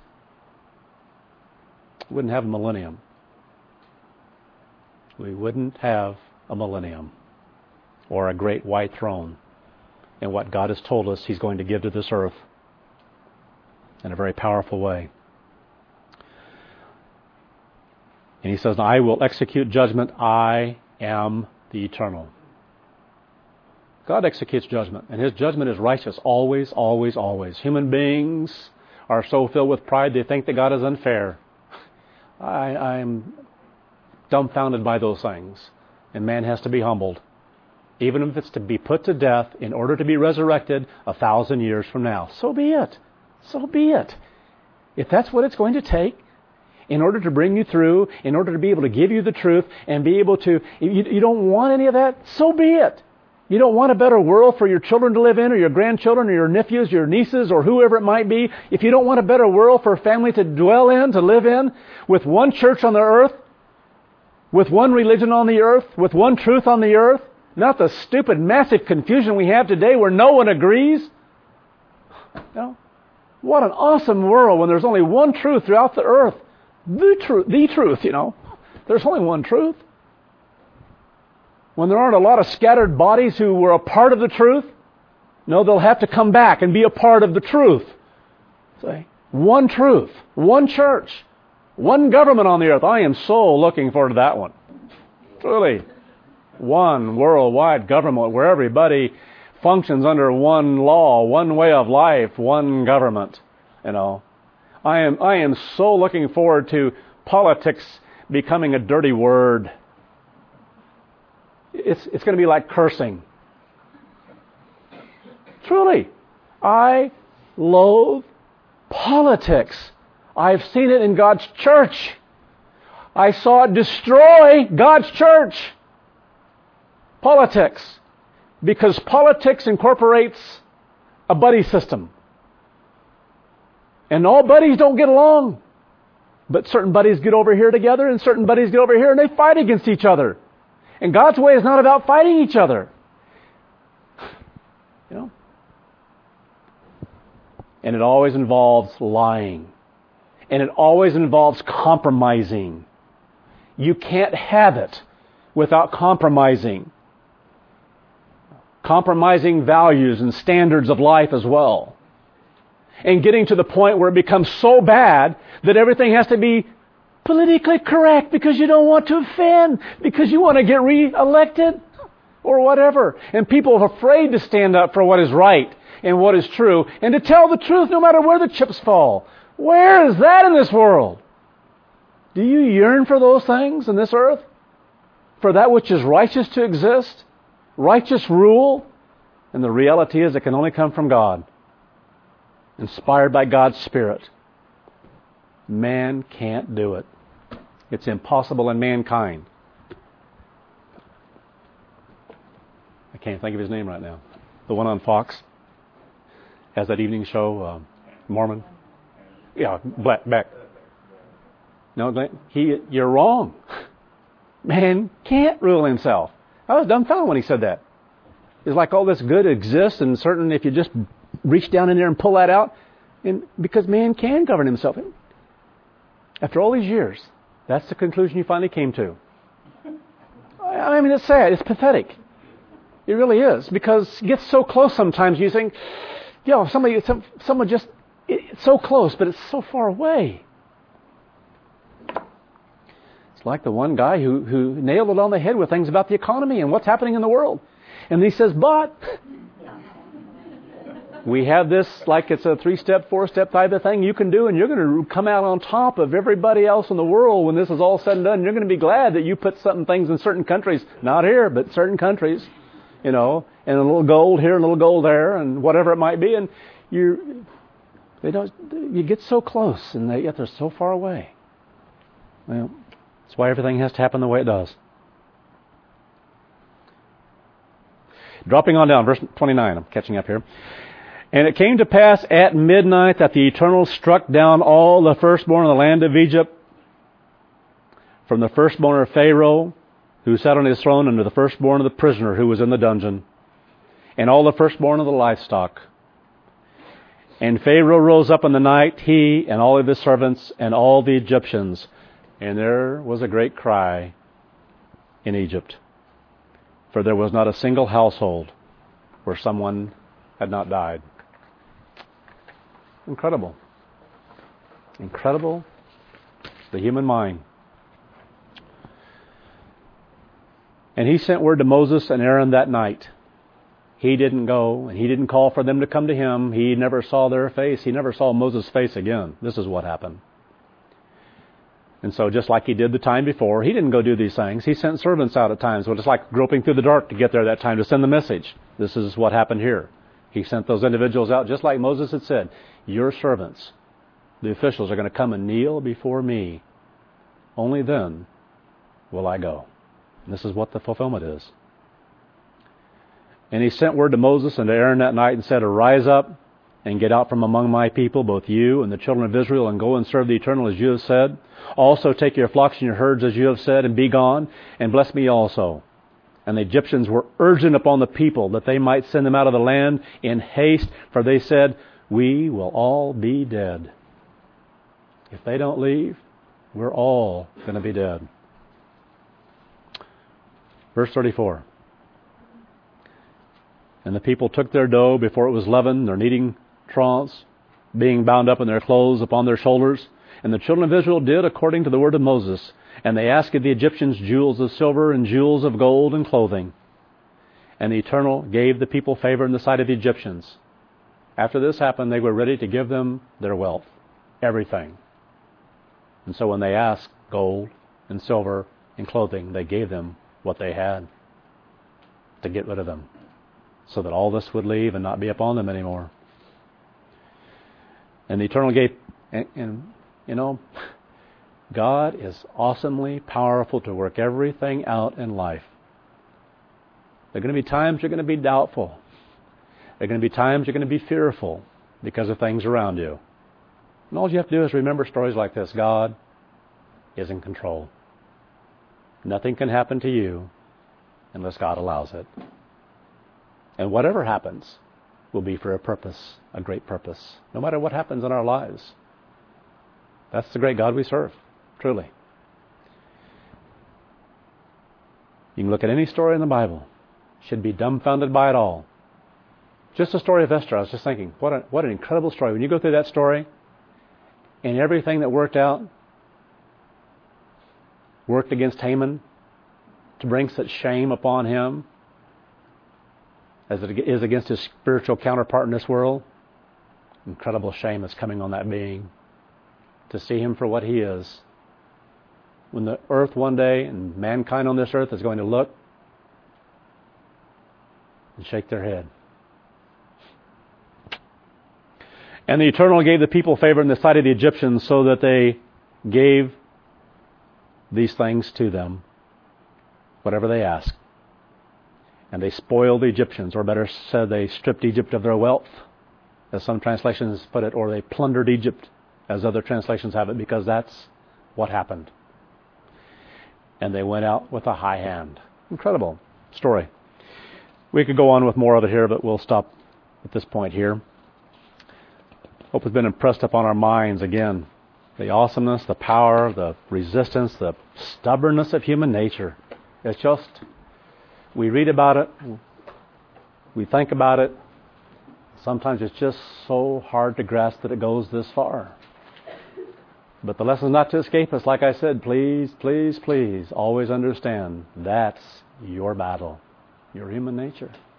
we wouldn't have a millennium. We wouldn't have a millennium. Or a great white throne. And what God has told us He's going to give to this earth. In a very powerful way. And he says, I will execute judgment. I am the eternal. God executes judgment, and His judgment is righteous, always, always, always. Human beings are so filled with pride they think that God is unfair. I'm dumbfounded by those things, and man has to be humbled, even if it's to be put to death in order to be resurrected 1,000 years from now. So be it. So be it. If that's what it's going to take, in order to bring you through, in order to be able to give you the truth, and be able to, you don't want any of that, so be it. You don't want a better world for your children to live in, or your grandchildren, or your nephews, your nieces, or whoever it might be. If you don't want a better world for a family to dwell in, to live in, with one church on the earth, with one religion on the earth, with one truth on the earth, not the stupid, massive confusion we have today where no one agrees. What an awesome world when there's only one truth throughout the earth. The truth, There's only one truth. When there aren't a lot of scattered bodies who were a part of the truth, no, they'll have to come back and be a part of the truth. Say, one truth, one church, one government on the earth. I am so looking forward to that one. Truly. One worldwide government where everybody functions under one law, one way of life, one government. I am so looking forward to politics becoming a dirty word. It's going to be like cursing. Truly, I loathe politics. I've seen it in God's church. I saw it destroy God's church. Politics. Because politics incorporates a buddy system. And all buddies don't get along. But certain buddies get over here together, and certain buddies get over here, and they fight against each other. And God's way is not about fighting each other. And it always involves lying. And it always involves compromising. You can't have it without compromising. Compromising values and standards of life as well. And getting to the point where it becomes so bad that everything has to be politically correct because you don't want to offend, because you want to get re-elected or whatever. And people are afraid to stand up for what is right and what is true and to tell the truth no matter where the chips fall. Where is that in this world? Do you yearn for those things in this earth? For that which is righteous to exist? Righteous rule? And the reality is it can only come from God. Inspired by God's Spirit. Man can't do it. It's impossible in mankind. I can't think of his name right now. The one on Fox has that evening show, Mormon. Yeah, Beck. No, you're wrong. Man can't rule himself. I was dumbfounded when he said that. It's like all this good exists, and certain if you just reach down in there and pull that out, and because man can govern himself. After all these years, that's the conclusion you finally came to. I mean, it's sad. It's pathetic. It really is. Because it gets so close sometimes you think, someone just, it's so close, but it's so far away. It's like the one guy who nailed it on the head with things about the economy and what's happening in the world. And he says, but we have this, like it's a 3-step, 4-step type of thing you can do, and you're going to come out on top of everybody else in the world when this is all said and done. You're going to be glad that you put certain things in certain countries, not here, but certain countries, and a little gold here and a little gold there, and whatever it might be. And you get so close, and yet they're so far away. Well, that's why everything has to happen the way it does. Dropping on down, verse 29, I'm catching up here. And it came to pass at midnight that the Eternal struck down all the firstborn of the land of Egypt, from the firstborn of Pharaoh, who sat on his throne, and to the firstborn of the prisoner who was in the dungeon, and all the firstborn of the livestock. And Pharaoh rose up in the night, he and all of his servants and all the Egyptians, and there was a great cry in Egypt, for there was not a single household where someone had not died. Incredible. Incredible. The human mind. And he sent word to Moses and Aaron that night. He didn't go, and he didn't call for them to come to him. He never saw their face. He never saw Moses' face again. This is what happened. And so just like he did the time before, he didn't go do these things. He sent servants out at times, just like groping through the dark to get there that time to send the message. This is what happened here. He sent those individuals out just like Moses had said. Your servants, the officials, are going to come and kneel before me. Only then will I go. And this is what the fulfillment is. And he sent word to Moses and to Aaron that night and said, Arise up and get out from among my people, both you and the children of Israel, and go and serve the Eternal as you have said. Also take your flocks and your herds as you have said, and be gone, and bless me also. And the Egyptians were urgent upon the people that they might send them out of the land in haste, for they said, We will all be dead. If they don't leave, we're all going to be dead. Verse 34. And the people took their dough before it was leavened, their kneading troughs, being bound up in their clothes upon their shoulders. And the children of Israel did according to the word of Moses. And they asked of the Egyptians jewels of silver and jewels of gold and clothing. And the Eternal gave the people favor in the sight of the Egyptians. After this happened, they were ready to give them their wealth, everything. And so when they asked gold and silver and clothing, they gave them what they had to get rid of them, so that all this would leave and not be upon them anymore. And the Eternal gave, and you know, God is awesomely powerful to work everything out in life. There are going to be times you're going to be doubtful. There are going to be times you're going to be fearful because of things around you. And all you have to do is remember stories like this. God is in control. Nothing can happen to you unless God allows it. And whatever happens will be for a purpose, a great purpose, no matter what happens in our lives. That's the great God we serve, truly. You can look at any story in the Bible. Should be dumbfounded by it all. Just the story of Esther, I was just thinking, what an incredible story. When you go through that story, and everything that worked out, worked against Haman to bring such shame upon him, as it is against his spiritual counterpart in this world. Incredible shame is coming on that being. To see him for what he is. When the earth one day, and mankind on this earth is going to look and shake their head. And the Eternal gave the people favor in the sight of the Egyptians, so that they gave these things to them, whatever they asked. And they spoiled the Egyptians, or better said, they stripped Egypt of their wealth, as some translations put it, or they plundered Egypt, as other translations have it, because that's what happened. And they went out with a high hand. Incredible story. We could go on with more of it here, but we'll stop at this point here. Hope it's been impressed upon our minds again. The awesomeness, the power, the resistance, the stubbornness of human nature. It's just, we read about it, we think about it. Sometimes it's just so hard to grasp that it goes this far. But the lesson is not to escape us. Like I said, please, please, please always understand that's your battle, your human nature.